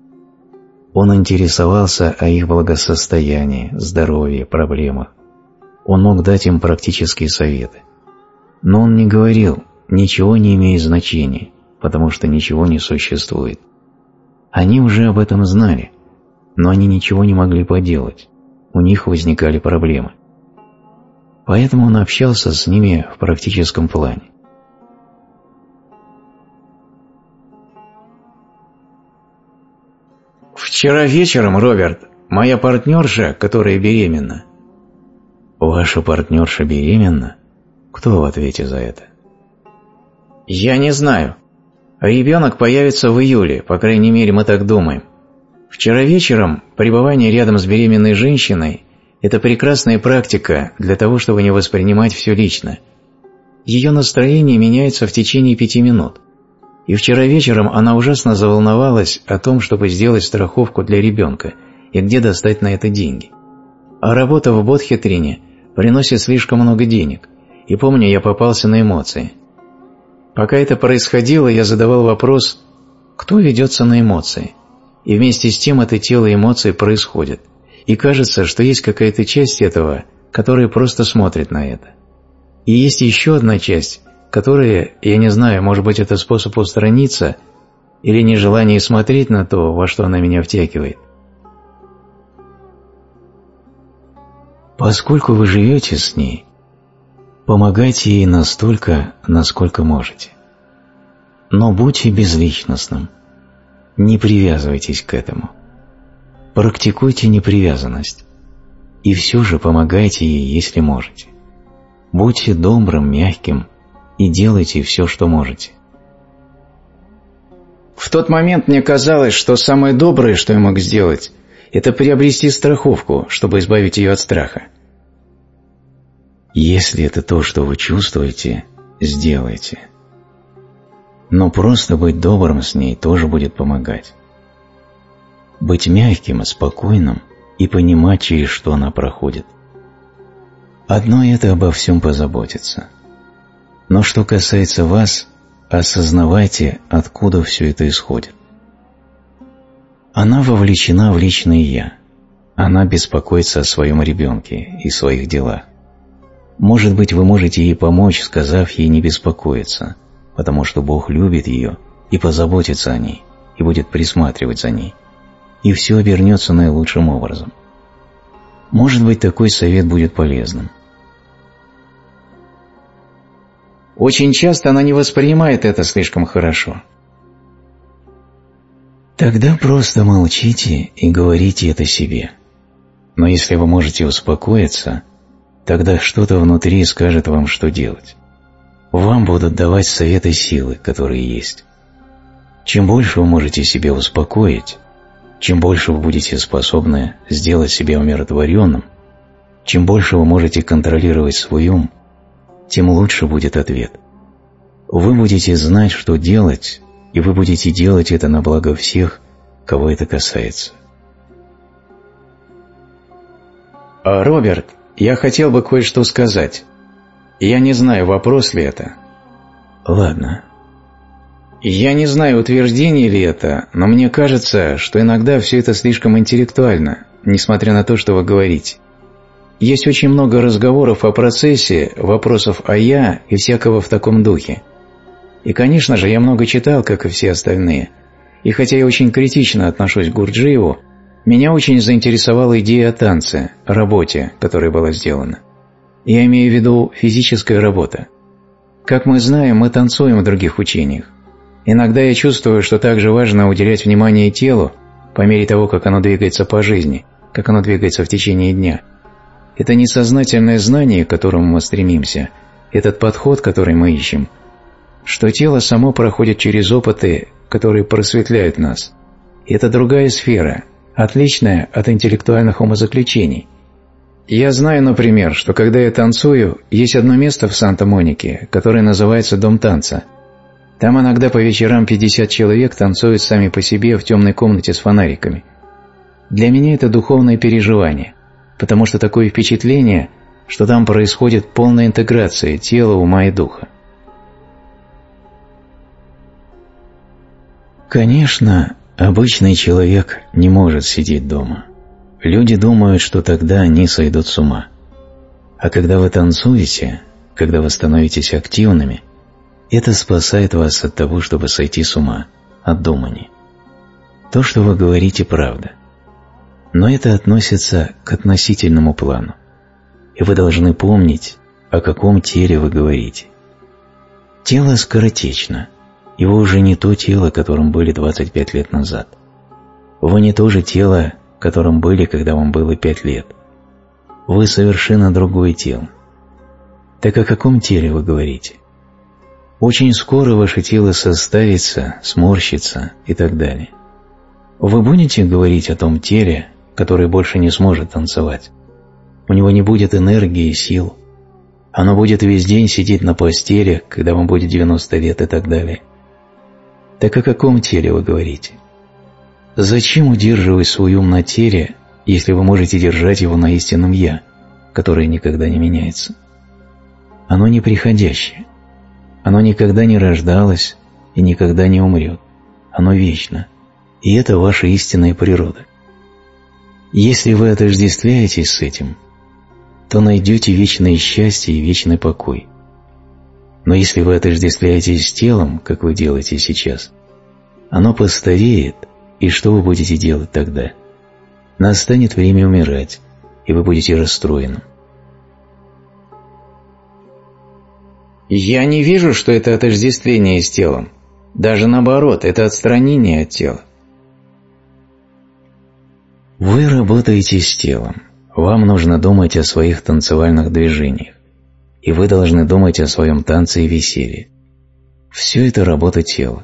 Он интересовался о их благосостоянии, здоровье, проблемах. Он мог дать им практические советы. Но он не говорил, ничего не имеет значения, потому что ничего не существует. Они уже об этом знали, но они ничего не могли поделать. У них возникали проблемы. Поэтому он общался с ними в практическом плане. Вчера вечером, Роберт, моя партнерша, которая беременна. Ваша партнерша беременна? Кто в ответе за это? Я не знаю. Ребенок появится в июле, по крайней мере, мы так думаем. Вчера вечером пребывание рядом с беременной женщиной Это прекрасная практика для того, чтобы не воспринимать все лично. Ее настроение меняется в течение 5 минут. И вчера вечером она ужасно заволновалась о том, чтобы сделать страховку для ребенка и где достать на это деньги. А работа в Бодхитрине приносит слишком много денег, и помню, я попался на эмоции. Пока это происходило, я задавал вопрос, кто ведется на эмоции? И вместе с тем это тело эмоций происходит. И кажется, что есть какая-то часть этого, которая просто смотрит на это. И есть еще одна часть, которая, я не знаю, может быть это способ устраниться или нежелание смотреть на то, во что она меня втягивает. Поскольку вы живете с ней, помогайте ей настолько, насколько можете. Но будьте безличностным. Не привязывайтесь к этому. Практикуйте непривязанность. И все же помогайте ей, если можете. Будьте добрым, мягким и делайте все, что можете. В тот момент мне казалось, что самое доброе, что я мог сделать, это приобрести страховку, чтобы избавить ее от страха. Если это то, что вы чувствуете, сделайте. Но просто быть добрым с ней тоже будет помогать. Быть мягким и спокойным и понимать, через что она проходит. Одно это обо всем позаботиться. Но что касается вас, осознавайте, откуда все это исходит. Она вовлечена в личное «я». Она беспокоится о своем ребенке и своих делах. Может быть, вы можете ей помочь, сказав ей не беспокоиться, потому что Бог любит ее и позаботится о ней, и будет присматривать за ней, и все обернется наилучшим образом. Может быть, такой совет будет полезным. Очень часто она не воспринимает это слишком хорошо. Тогда просто молчите и говорите это себе. Но если вы можете успокоиться, тогда что-то внутри скажет вам, что делать. Вам будут давать советы силы, которые есть. Чем больше вы можете себя успокоить, чем больше вы будете способны сделать себя умиротворенным, чем больше вы можете контролировать свой ум, тем лучше будет ответ. Вы будете знать, что делать, и вы будете делать это на благо всех, кого это касается. Роберт, я хотел бы кое-что сказать. Я не знаю, вопрос ли это. Ладно. Я не знаю, утверждение ли это, но мне кажется, что иногда все это слишком интеллектуально, несмотря на то, что вы говорите. Есть очень много разговоров о процессе, вопросов о «я» и всякого в таком духе. И, конечно же, я много читал, как и все остальные. И хотя я очень критично отношусь к Гурджиеву, меня очень заинтересовала идея о танце, о работе, которая была сделана. Я имею в виду физическая работа. Как мы знаем, мы танцуем в других учениях. Иногда я чувствую, что также важно уделять внимание телу по мере того, как оно двигается по жизни, как оно двигается в течение дня. Это несознательное знание, к которому мы стремимся, этот подход, который мы ищем, что тело само проходит через опыты, которые просветляют нас. И это другая сфера, отличная от интеллектуальных умозаключений. Я знаю, например, что когда я танцую, есть одно место в Санта-Монике, которое называется «Дом танца». Там иногда по вечерам 50 человек танцуют сами по себе в темной комнате с фонариками. Для меня это духовное переживание, потому что такое впечатление, что там происходит полная интеграция тела, ума и духа. Конечно, обычный человек не может сидеть дома. Люди думают, что тогда они сойдут с ума. А когда вы танцуете, когда вы становитесь активными, это спасает вас от того, чтобы сойти с ума, от думаний. То, что вы говорите, правда. Но это относится к относительному плану. И вы должны помнить, о каком теле вы говорите. Тело скоротечно, и вы уже не то тело, которым были 25 лет назад. Вы не то же тело, которым были, когда вам было 5 лет. Вы совершенно другое тело. Так о каком теле вы говорите? Очень скоро ваше тело состарится, сморщится и так далее. Вы будете говорить о том теле, которое больше не сможет танцевать? у него не будет энергии и сил, оно будет весь день сидеть на постели, когда вам будет 90 лет и так далее. Так о каком теле вы говорите? Зачем удерживать свой ум на теле, если вы можете держать его на истинном «Я», которое никогда не меняется? Оно неприходящее. Оно никогда не рождалось и никогда не умрет. Оно вечно. И это ваша истинная природа. Если вы отождествляетесь с этим, то найдете вечное счастье и вечный покой. Но если вы отождествляетесь с телом, как вы делаете сейчас, оно постареет, и что вы будете делать тогда? Настанет время умирать, и вы будете расстроены. Я не вижу, что это отождествление с телом. Даже наоборот, это отстранение от тела. Вы работаете с телом. Вам нужно думать о своих танцевальных движениях. И вы должны думать о своем танце и веселье. Все это работа тела.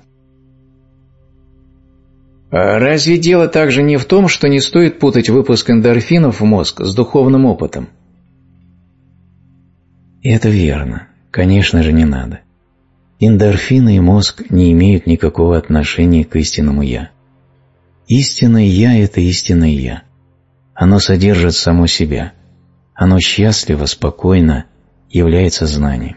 А разве дело также не в том, что не стоит путать выпуск эндорфинов в мозг с духовным опытом? Это верно. Конечно же, не надо. Эндорфины и мозг не имеют никакого отношения к истинному «Я». Истинное «Я» – это истинное «Я». Оно содержит само себя. Оно счастливо, спокойно, является знанием.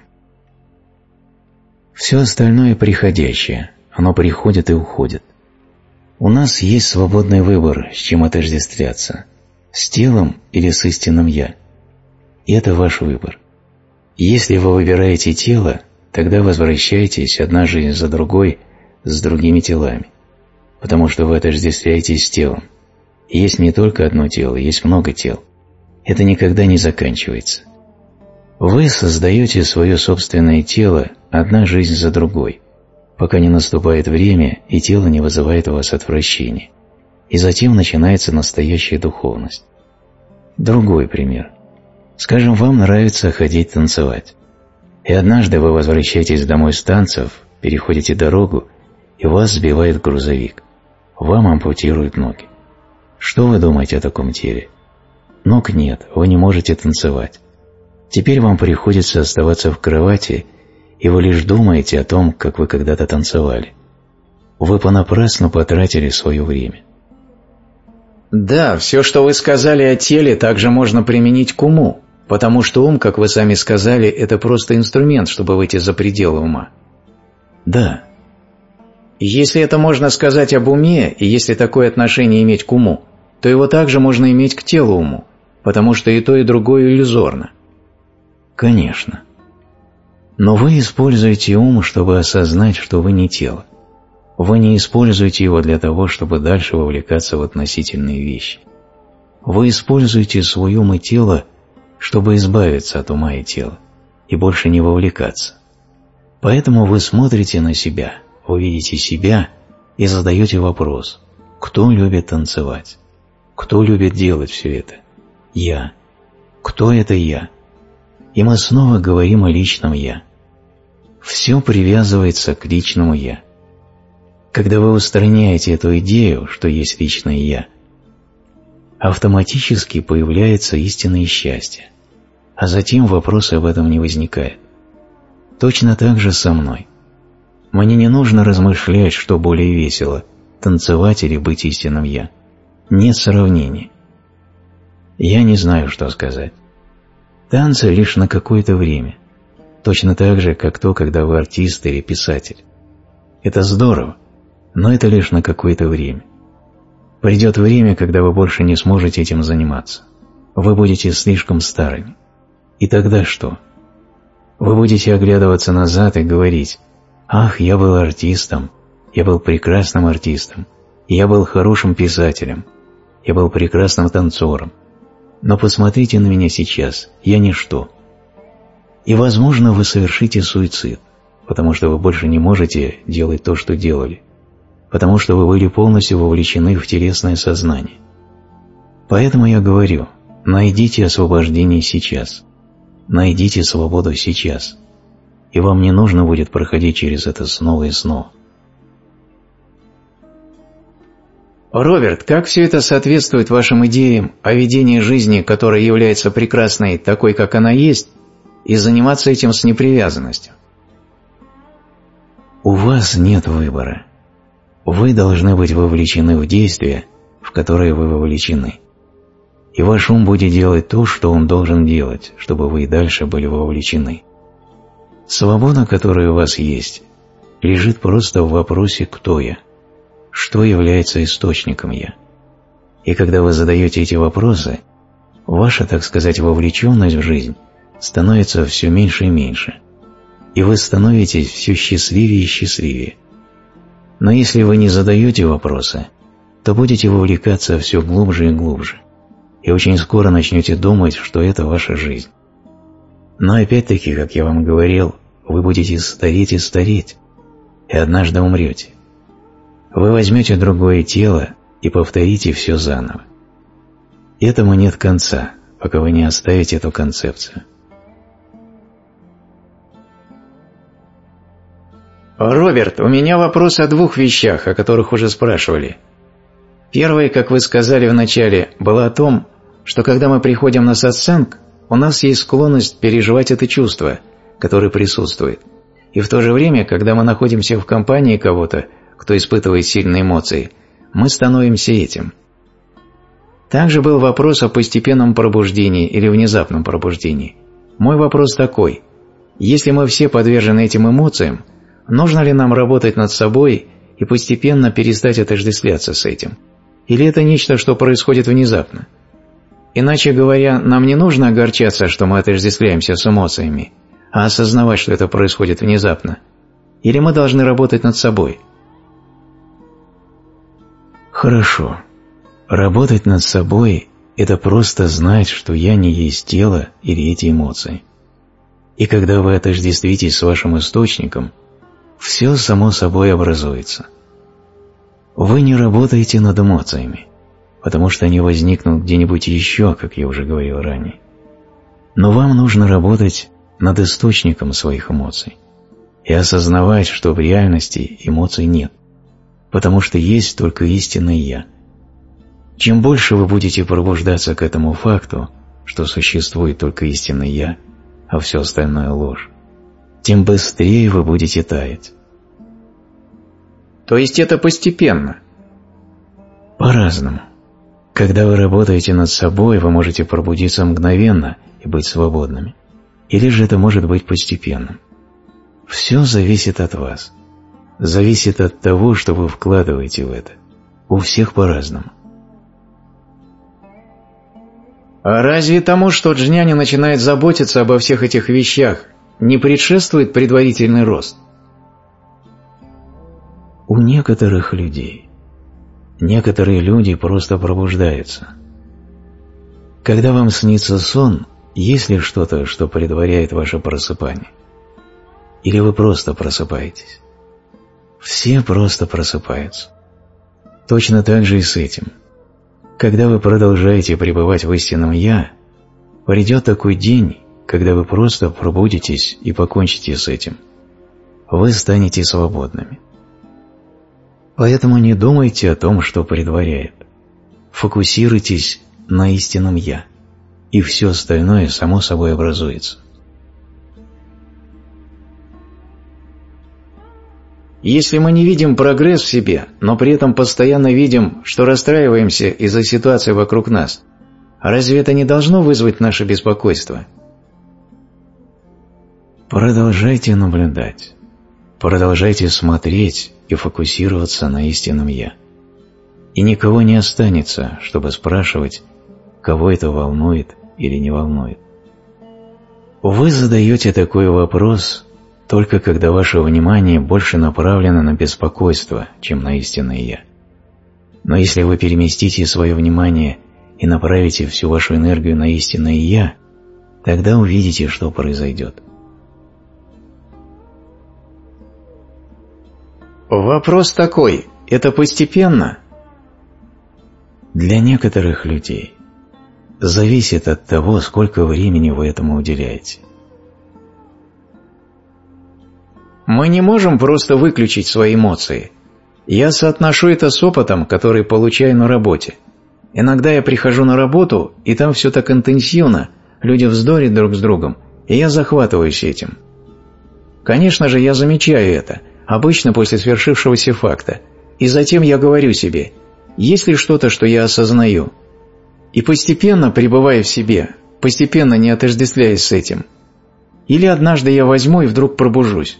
Все остальное приходящее. Оно приходит и уходит. У нас есть свободный выбор, с чем отождествляться – с телом или с истинным «Я». И это ваш выбор. Если вы выбираете тело, тогда возвращайтесь одна жизнь за другой с другими телами, потому что вы отождествляетесь с телом. Есть не только одно тело, есть много тел. Это никогда не заканчивается. Вы создаете свое собственное тело одна жизнь за другой, пока не наступает время и тело не вызывает у вас отвращения, и затем начинается настоящая духовность. Другой пример. Скажем, вам нравится ходить танцевать. И однажды вы возвращаетесь домой с танцев, переходите дорогу, и вас сбивает грузовик. Вам ампутируют ноги. Что вы думаете о таком теле? Ног нет, вы не можете танцевать. Теперь вам приходится оставаться в кровати, и вы лишь думаете о том, как вы когда-то танцевали. Вы понапрасну потратили свое время. Да, все, что вы сказали о теле, также можно применить к уму, потому что ум, как вы сами сказали, это просто инструмент, чтобы выйти за пределы ума. Да. Если это можно сказать об уме, и если такое отношение иметь к уму, то его также можно иметь к телу уму, потому что и то, и другое иллюзорно. Конечно. Но вы используете ум, чтобы осознать, что вы не тело. Вы не используете его для того, чтобы дальше вовлекаться в относительные вещи. Вы используете свой ум и тело, чтобы избавиться от ума и тела, и больше не вовлекаться. Поэтому вы смотрите на себя, вы видите себя и задаете вопрос: кто любит танцевать? Кто любит делать все это? Я. Кто это я? И мы снова говорим о личном «я». Все привязывается к личному «я». Когда вы устраняете эту идею, что есть личное «я», автоматически появляется истинное счастье, а затем вопрос об этом не возникает. Точно так же со мной. Мне не нужно размышлять, что более весело – танцевать или быть истинным «я». Нет сравнения. Я не знаю, что сказать. Танцы лишь на какое-то время, точно так же, как то, когда вы артист или писатель. Это здорово, но это лишь на какое-то время. Придет время, когда вы больше не сможете этим заниматься. Вы будете слишком старыми. И тогда что? Вы будете оглядываться назад и говорить: «Ах, я был артистом, я был прекрасным артистом, я был хорошим писателем, я был прекрасным танцором. Но посмотрите на меня сейчас, я ничто». И, возможно, вы совершите суицид, потому что вы больше не можете делать то, что делали, потому что вы были полностью вовлечены в телесное сознание. Поэтому я говорю: найдите освобождение сейчас, найдите свободу сейчас, и вам не нужно будет проходить через это снова и снова. Роберт, как все это соответствует вашим идеям о ведении жизни, которая является прекрасной такой, как она есть, и заниматься этим с непривязанностью? У вас нет выбора. Вы должны быть вовлечены в действия, в которые вы вовлечены. И ваш ум будет делать то, что он должен делать, чтобы вы и дальше были вовлечены. Свобода, которая у вас есть, лежит просто в вопросе «кто я?», что является источником «я?». И когда вы задаете эти вопросы, ваша, так сказать, вовлеченность в жизнь становится все меньше и меньше, и вы становитесь все счастливее и счастливее. Но если вы не задаете вопросы, то будете вовлекаться все глубже и глубже, и очень скоро начнете думать, что это ваша жизнь. Но опять-таки, как я вам говорил, вы будете стареть и стареть, и однажды умрете. Вы возьмете другое тело и повторите все заново. Этому нет конца, пока вы не оставите эту концепцию. Роберт, у меня вопрос о двух вещах, о которых уже спрашивали. Первое, как вы сказали в начале, было о том, что когда мы приходим на сатсанг, у нас есть склонность переживать это чувство, которое присутствует. И в то же время, когда мы находимся в компании кого-то, кто испытывает сильные эмоции, мы становимся этим. Также был вопрос о постепенном пробуждении или внезапном пробуждении. Мой вопрос такой: если мы все подвержены этим эмоциям, нужно ли нам работать над собой и постепенно перестать отождествляться с этим? Или это нечто, что происходит внезапно? Иначе говоря, нам не нужно огорчаться, что мы отождествляемся с эмоциями, а осознавать, что это происходит внезапно. Или мы должны работать над собой? Хорошо. Работать над собой – это просто знать, что я не есть тело или эти эмоции. И когда вы отождествитесь с вашим источником, все само собой образуется. Вы не работаете над эмоциями, потому что они возникнут где-нибудь еще, как я уже говорил ранее. Но вам нужно работать над источником своих эмоций и осознавать, что в реальности эмоций нет, потому что есть только истинное «я». Чем больше вы будете пробуждаться к этому факту, что существует только истинное «я», а все остальное ложь, тем быстрее вы будете таять. То есть это постепенно? По-разному. Когда вы работаете над собой, вы можете пробудиться мгновенно и быть свободными. Или же это может быть постепенным. Все зависит от вас. Зависит от того, что вы вкладываете в это. У всех по-разному. А разве тому, что джняни начинает заботиться обо всех этих вещах, не предшествует предварительный рост? У некоторых людей. Некоторые люди просто пробуждаются. Когда вам снится сон, есть ли что-то, что предваряет ваше просыпание? Или вы просто просыпаетесь? Все просто просыпаются. Точно так же и с этим. Когда вы продолжаете пребывать в истинном «Я», придет такой день, когда вы просто пробудитесь и покончите с этим. Вы станете свободными. Поэтому не думайте о том, что предваряет. Фокусируйтесь на истинном «Я», и все остальное само собой образуется. Если мы не видим прогресс в себе, но при этом постоянно видим, что расстраиваемся из-за ситуации вокруг нас, разве это не должно вызвать наше беспокойство? Продолжайте наблюдать. Продолжайте смотреть и фокусироваться на истинном «Я». И никого не останется, чтобы спрашивать, кого это волнует или не волнует. Вы задаете такой вопрос только когда ваше внимание больше направлено на беспокойство, чем на истинное «Я». Но если вы переместите свое внимание и направите всю вашу энергию на истинное «Я», тогда увидите, что произойдет. Вопрос такой: это постепенно? Для некоторых людей зависит от того, сколько времени вы этому уделяете. Мы не можем просто выключить свои эмоции. Я соотношу это с опытом, который получаю на работе. Иногда я прихожу на работу, и там все так интенсивно, люди вздорят друг с другом, и я захватываюсь этим. Конечно же, я замечаю это, обычно после свершившегося факта, и затем я говорю себе, есть ли что-то, что я осознаю? И постепенно, пребывая в себе, постепенно не отождествляясь с этим, или однажды я возьму и вдруг пробужусь.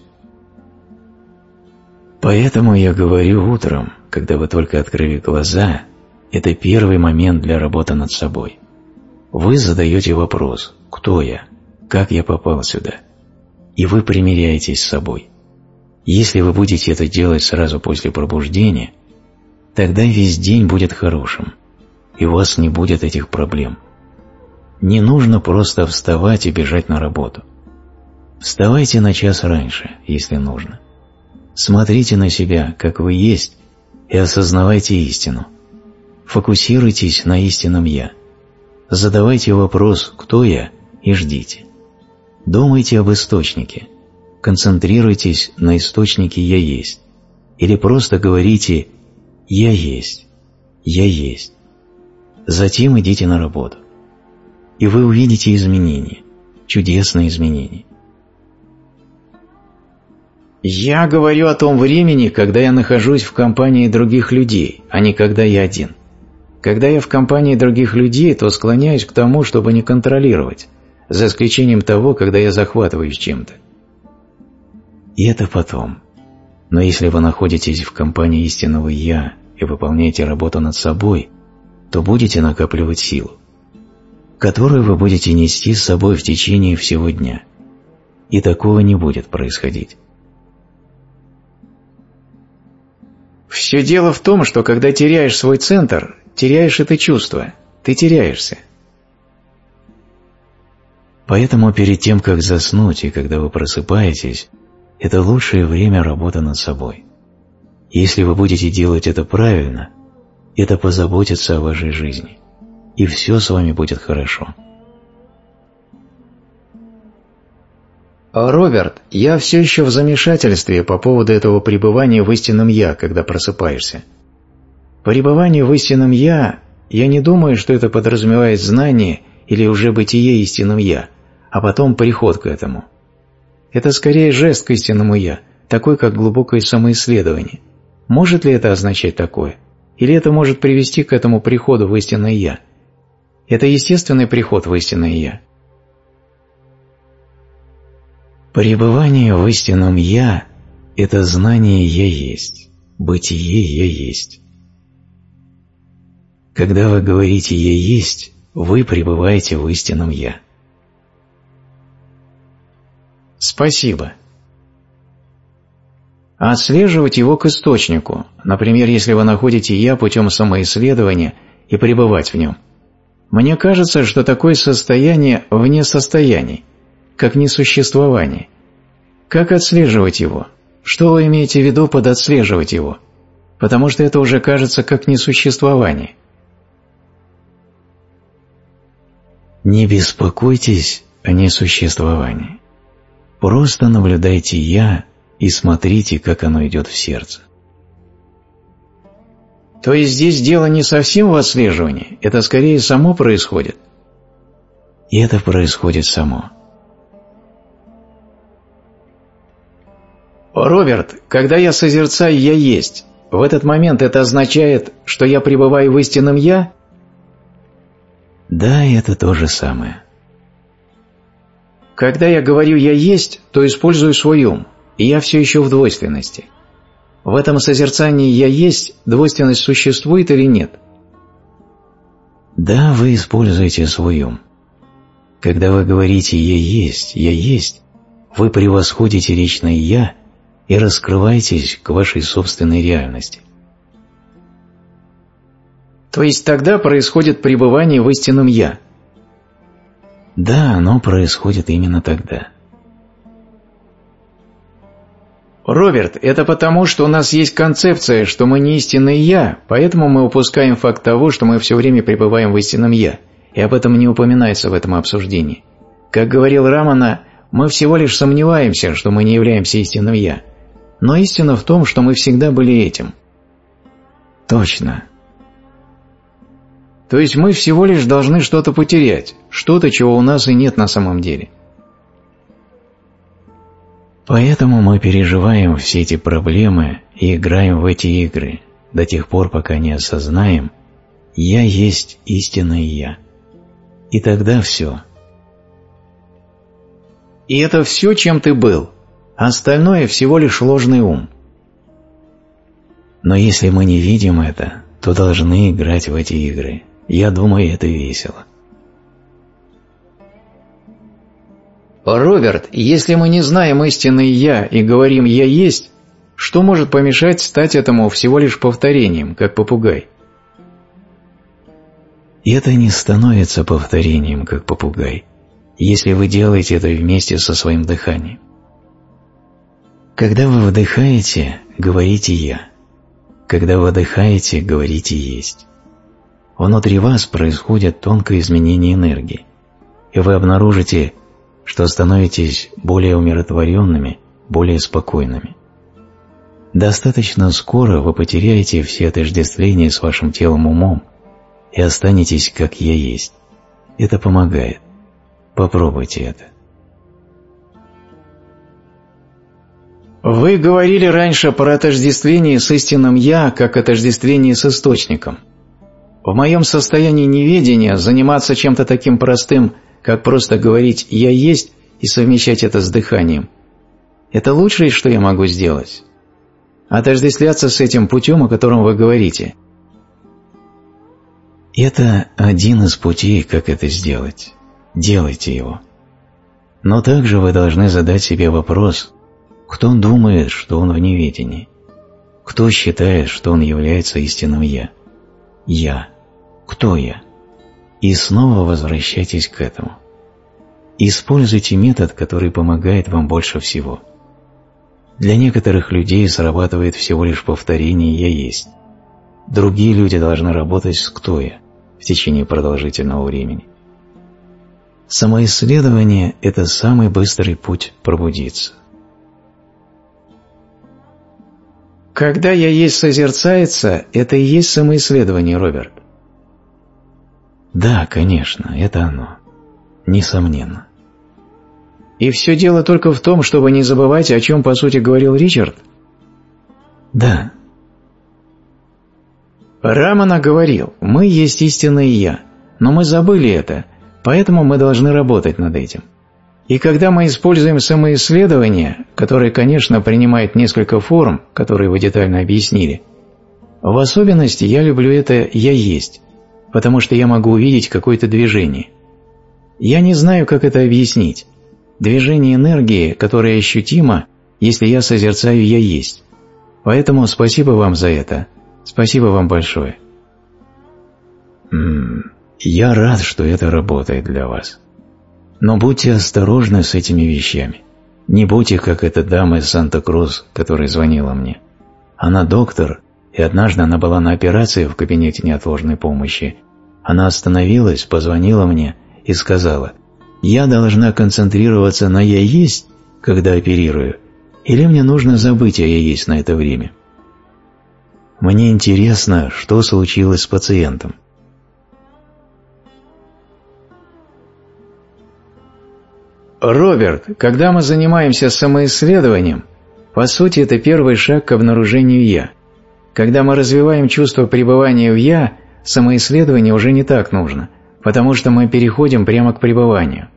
Поэтому я говорю утром, когда вы только открыли глаза, это первый момент для работы над собой. Вы задаете вопрос «Кто я? Как я попал сюда?» И вы примиряетесь с собой. Если вы будете это делать сразу после пробуждения, тогда весь день будет хорошим, и у вас не будет этих проблем. Не нужно просто вставать и бежать на работу. Вставайте на час раньше, если нужно. Смотрите на себя, как вы есть, и осознавайте истину. Фокусируйтесь на истинном «Я». Задавайте вопрос «Кто я?» и ждите. Думайте об источнике. Концентрируйтесь на источнике «Я есть». Или просто говорите «Я есть, я есть». Затем идите на работу. И вы увидите изменения, чудесные изменения. Я говорю о том времени, когда я нахожусь в компании других людей, а не когда я один. Когда я в компании других людей, то склоняюсь к тому, чтобы не контролировать, за исключением того, когда я захватываюсь чем-то. И это потом. Но если вы находитесь в компании истинного «Я» и выполняете работу над собой, то будете накапливать силу, которую вы будете нести с собой в течение всего дня. И такого не будет происходить. Все дело в том, что когда теряешь свой центр, теряешь это чувство, ты теряешься. Поэтому перед тем, как заснуть и когда вы просыпаетесь, это лучшее время работы над собой. Если вы будете делать это правильно, это позаботится о вашей жизни, и все с вами будет хорошо. Роберт, я все еще в замешательстве по поводу этого пребывания в истинном «Я», когда просыпаешься. Пребывание в истинном «Я» не думаю, что это подразумевает знание или уже бытие истинным «Я», а потом приход к этому. Это скорее жест к истинному «Я», такой как глубокое самоисследование. Может ли это означать такое? Или это может привести к этому приходу в истинное «Я»? Это естественный приход в истинное «Я». Пребывание в истинном «Я» – это знание «Я есть», бытие «Я есть». Когда вы говорите «Я есть», вы пребываете в истинном «Я». Спасибо. А отслеживать его к источнику, например, если вы находите «Я» путем самоисследования и пребывать в нем. Мне кажется, что такое состояние вне состояний, как несуществование. Как отслеживать его? Что вы имеете в виду под отслеживать его? Потому что это уже кажется как несуществование. Не беспокойтесь о несуществовании. Просто наблюдайте «Я» и смотрите, как оно идет в сердце. То есть здесь дело не совсем в отслеживании, это скорее само происходит? И это происходит само. Роберт, когда я созерцаю «Я есть», в этот момент это означает, что я пребываю в истинном «Я»? Да, это то же самое. Когда я говорю «Я есть», то использую свой ум, и я все еще в двойственности. В этом созерцании «Я есть» двойственность существует или нет? Да, вы используете свой ум. Когда вы говорите «Я есть», вы превосходите личное «Я» и раскрываетесь к вашей собственной реальности. То есть тогда происходит пребывание в истинном «Я». Да, оно происходит именно тогда. Роберт, это потому, что у нас есть концепция, что мы не истинное «Я», поэтому мы упускаем факт того, что мы все время пребываем в истинном «Я», и об этом не упоминается в этом обсуждении. Как говорил Рамана, мы всего лишь сомневаемся, что мы не являемся истинным «Я». Но истина в том, что мы всегда были этим. Точно. То есть мы всего лишь должны что-то потерять, что-то, чего у нас и нет на самом деле. Поэтому мы переживаем все эти проблемы и играем в эти игры до тех пор, пока не осознаем «Я есть истинное Я». И тогда все. И это все, чем ты был, а остальное всего лишь ложный ум. Но если мы не видим это, то должны играть в эти игры. Я думаю, это весело. Роберт, если мы не знаем истинное «Я» и говорим «Я есть», что может помешать стать этому всего лишь повторением, как попугай? И это не становится повторением, как попугай, если вы делаете это вместе со своим дыханием. Когда вы вдыхаете, говорите «Я». Когда вы выдыхаете, говорите «Есть». Внутри вас происходит тонкое изменение энергии, и вы обнаружите, что становитесь более умиротворенными, более спокойными. Достаточно скоро вы потеряете все отождествления с вашим телом-умом и останетесь как «Я есть». Это помогает. Попробуйте это. Вы говорили раньше про отождествление с истинным «Я» как отождествление с источником. В моем состоянии неведения заниматься чем-то таким простым, как просто говорить «я есть» и совмещать это с дыханием – это лучшее, что я могу сделать. Отождествляться с этим путем, о котором вы говорите. Это один из путей, как это сделать. Делайте его. Но также вы должны задать себе вопрос, кто думает, что он в неведении? Кто считает, что он является истинным «Я»? Я. Кто я? И снова возвращайтесь к этому. Используйте метод, который помогает вам больше всего. Для некоторых людей срабатывает всего лишь повторение «я есть». Другие люди должны работать с «кто я» в течение продолжительного времени. Самоисследование – это самый быстрый путь пробудиться. Когда «я есть» созерцается, это и есть самоисследование, Роберт. Да, конечно, это оно. Несомненно. И все дело только в том, чтобы не забывать, о чем по сути говорил Ричард? Да. Рамана говорил, мы есть истинное «Я», но мы забыли это, поэтому мы должны работать над этим. И когда мы используем самоисследование, которое, конечно, принимает несколько форм, которые вы детально объяснили, в особенности я люблю это «я есть», потому что я могу увидеть какое-то движение. Я не знаю, как это объяснить. Движение энергии, которое ощутимо, если я созерцаю «я есть». Поэтому спасибо вам за это. Спасибо вам большое. Я рад, что это работает для вас. Но будьте осторожны с этими вещами. Не будьте, как эта дама из Санта-Крус, которая звонила мне. Она доктор, и однажды она была на операции в кабинете неотложной помощи. Она остановилась, позвонила мне и сказала: «Я должна концентрироваться на «я есть», когда оперирую, или мне нужно забыть о «я есть» на это время?» Мне интересно, что случилось с пациентом. Роберт, когда мы занимаемся самоисследованием, по сути это первый шаг к обнаружению «я». Когда мы развиваем чувство пребывания в «я», самоисследование уже не так нужно, потому что мы переходим прямо к пребыванию.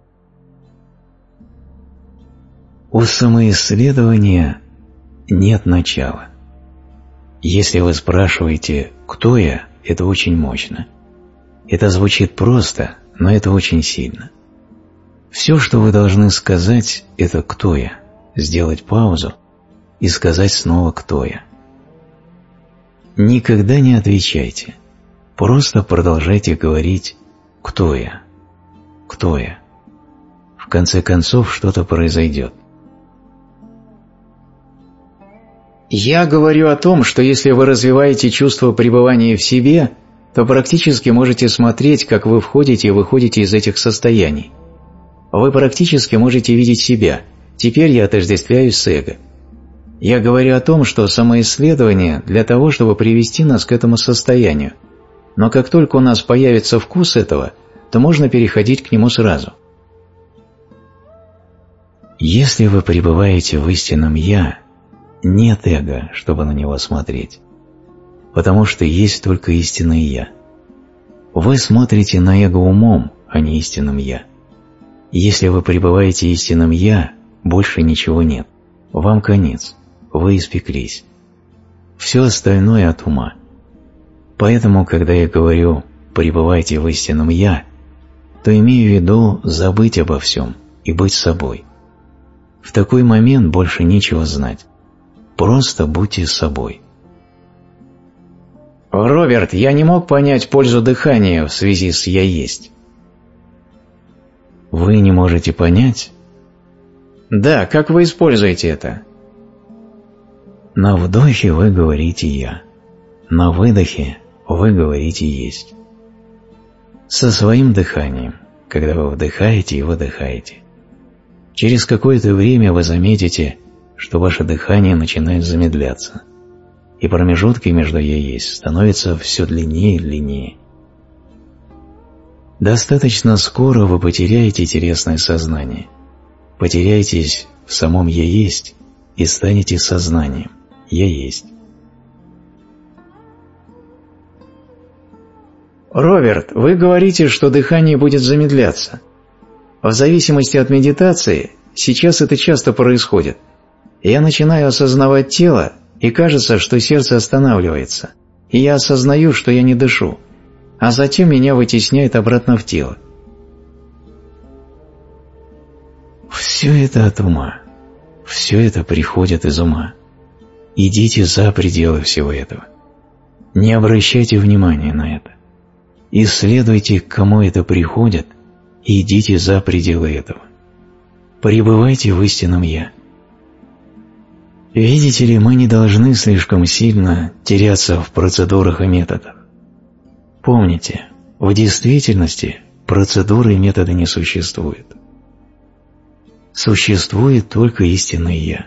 У самоисследования нет начала. Если вы спрашиваете «кто я?», это очень мощно. Это звучит просто, но это очень сильно. Все, что вы должны сказать, это «кто я?», сделать паузу и сказать снова «кто я?». Никогда не отвечайте. Просто продолжайте говорить «кто я?», «кто я?». В конце концов, что-то произойдет. Я говорю о том, что если вы развиваете чувство пребывания в себе, то практически можете смотреть, как вы входите и выходите из этих состояний. Вы практически можете видеть себя. Теперь я отождествляюсь с эго. Я говорю о том, что самоисследование для того, чтобы привести нас к этому состоянию. Но как только у нас появится вкус этого, то можно переходить к нему сразу. Если вы пребываете в истинном «Я», нет эго, чтобы на него смотреть, потому что есть только истинное «Я». Вы смотрите на эго умом, а не истинным «Я». Если вы пребываете истинным «Я», больше ничего нет. Вам конец. Вы испеклись. Все остальное от ума. Поэтому, когда я говорю «пребывайте в истинном Я», то имею в виду забыть обо всем и быть собой. В такой момент больше нечего знать. Просто будьте собой. Роберт, я не мог понять пользу дыхания в связи с «я есть». Вы не можете понять? Да, как вы используете это? На вдохе вы говорите «я», на выдохе вы говорите «есть». Со своим дыханием, когда вы вдыхаете и выдыхаете. Через какое-то время вы заметите, что ваше дыхание начинает замедляться, и промежутки между «я есть» становятся все длиннее и длиннее. Достаточно скоро вы потеряете телесное сознание, потеряетесь в самом «я есть» и станете сознанием «я есть». Роберт, вы говорите, что дыхание будет замедляться. В зависимости от медитации, сейчас это часто происходит. Я начинаю осознавать тело, и кажется, что сердце останавливается, и я осознаю, что я не дышу, а затем меня вытесняет обратно в тело. Все это от ума. Все это приходит из ума. Идите за пределы всего этого. Не обращайте внимания на это. Исследуйте, к кому это приходит, и идите за пределы этого. Пребывайте в истинном «Я». Видите ли, мы не должны слишком сильно теряться в процедурах и методах. Помните, в действительности процедуры и методы не существуют. Существует только истинное «Я».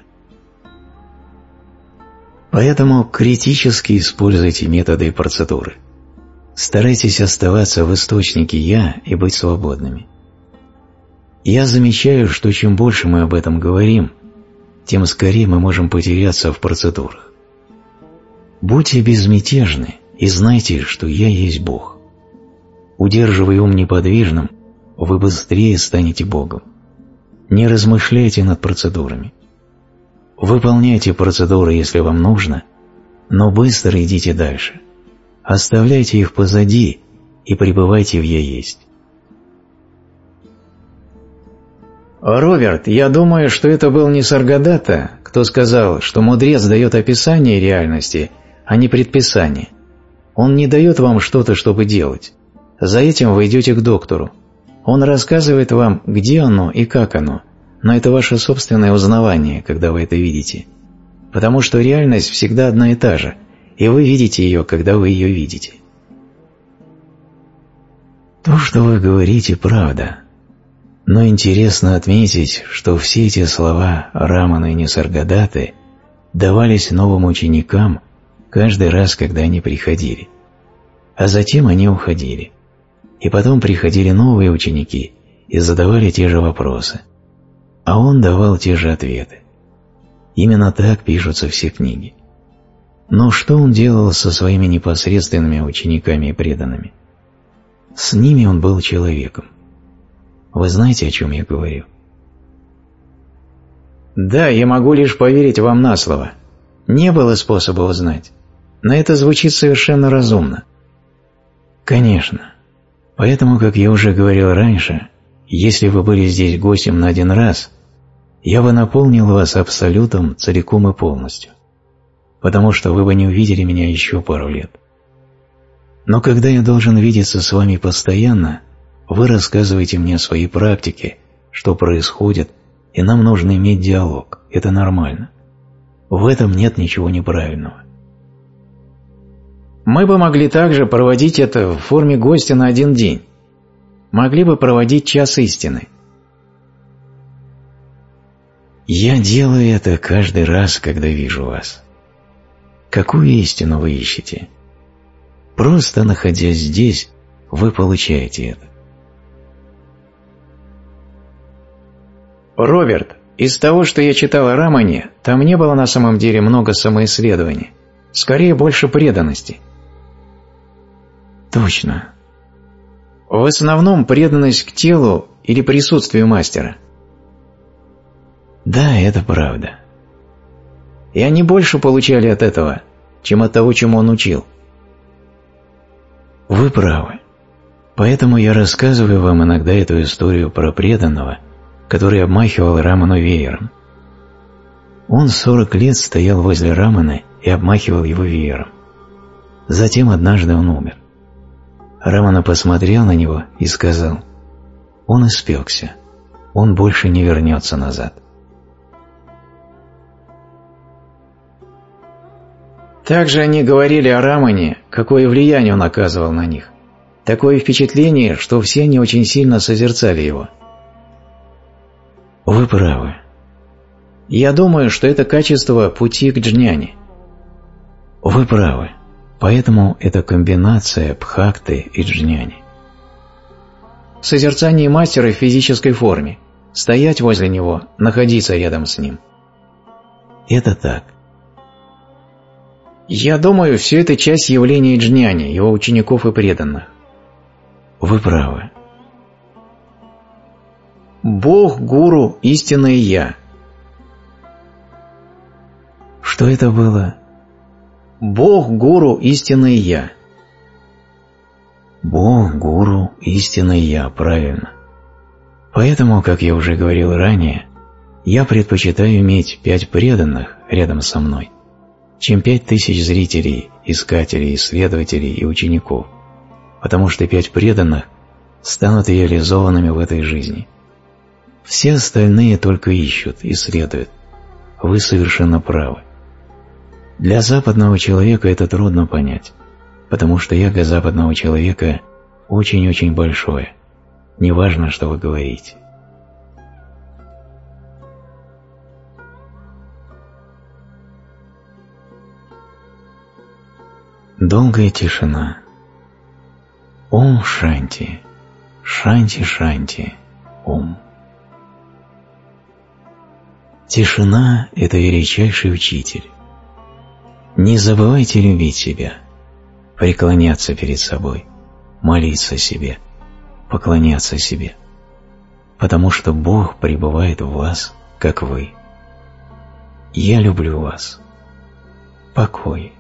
Поэтому критически используйте методы и процедуры. Старайтесь оставаться в источнике «Я» и быть свободными. Я замечаю, что чем больше мы об этом говорим, тем скорее мы можем потеряться в процедурах. Будьте безмятежны и знайте, что «Я есть Бог». Удерживая ум неподвижным, вы быстрее станете Богом. Не размышляйте над процедурами. Выполняйте процедуры, если вам нужно, но быстро идите дальше. Оставляйте их позади и пребывайте в «Я есть». Роберт, я думаю, что это был не Саргадата, кто сказал, что мудрец дает описание реальности, а не предписание. Он не дает вам что-то, чтобы делать. За этим вы идете к доктору. Он рассказывает вам, где оно и как оно, но это ваше собственное узнавание, когда вы это видите. Потому что реальность всегда одна и та же, и вы видите ее, когда вы ее видите. То, что вы говорите, правда. Но интересно отметить, что все эти слова Рамана и Нисаргадаты давались новым ученикам каждый раз, когда они приходили. А затем они уходили. И потом приходили новые ученики и задавали те же вопросы. А он давал те же ответы. Именно так пишутся все книги. Но что он делал со своими непосредственными учениками и преданными? С ними он был человеком. Вы знаете, о чем я говорю? Да, я могу лишь поверить вам на слово. Не было способа узнать. Но это звучит совершенно разумно. Конечно. Поэтому, как я уже говорил раньше, если вы были здесь гостем на один раз, я бы наполнил вас абсолютом целиком и полностью, потому что вы бы не увидели меня еще пару лет. Но когда я должен видеться с вами постоянно, вы рассказываете мне о своей практике, что происходит, и нам нужно иметь диалог. Это нормально. В этом нет ничего неправильного. Мы бы могли также проводить это в форме гостя на один день. Могли бы проводить час истины. Я делаю это каждый раз, когда вижу вас. Какую истину вы ищете? Просто находясь здесь, вы получаете это. Роберт, из того, что я читал о Рамане, там не было на самом деле много самоисследования. Скорее, больше преданности. Точно. В основном преданность к телу или присутствию мастера. Да, это правда. И они больше получали от этого, чем от того, чему он учил. Вы правы. Поэтому я рассказываю вам иногда эту историю про преданного, который обмахивал Раману веером. Он 40 лет стоял возле Раманы и обмахивал его веером. Затем однажды он умер. Рамана посмотрел на него и сказал: «Он испекся, он больше не вернется назад». Также они говорили о Рамане, какое влияние он оказывал на них. Такое впечатление, что все они очень сильно созерцали его. Вы правы. Я думаю, что это качество пути к джняне. Вы правы. Поэтому это комбинация бхакти и джняни. Созерцание мастера в физической форме. Стоять возле него, находиться рядом с ним. Это так. Я думаю, все это часть явления джняни, его учеников и преданных. Вы правы. Бог, Гуру, истинное Я. Что это было? Бог, Гуру, истинное Я. Бог, Гуру, истинное Я, правильно. Поэтому, как я уже говорил ранее, я предпочитаю иметь 5 преданных рядом со мной, чем 5000 зрителей, искателей, исследователей и учеников, потому что 5 преданных станут реализованными в этой жизни. Все остальные только ищут, исследуют. Вы совершенно правы. Для западного человека это трудно понять, потому что эго западного человека очень-очень большое. Неважно, что вы говорите. Долгая тишина. Ом Шанти, Шанти Шанти, Ом. Тишина – это величайший учитель. Не забывайте любить себя, преклоняться перед собой, молиться себе, поклоняться себе, потому что Бог пребывает в вас, как вы. Я люблю вас. Покой.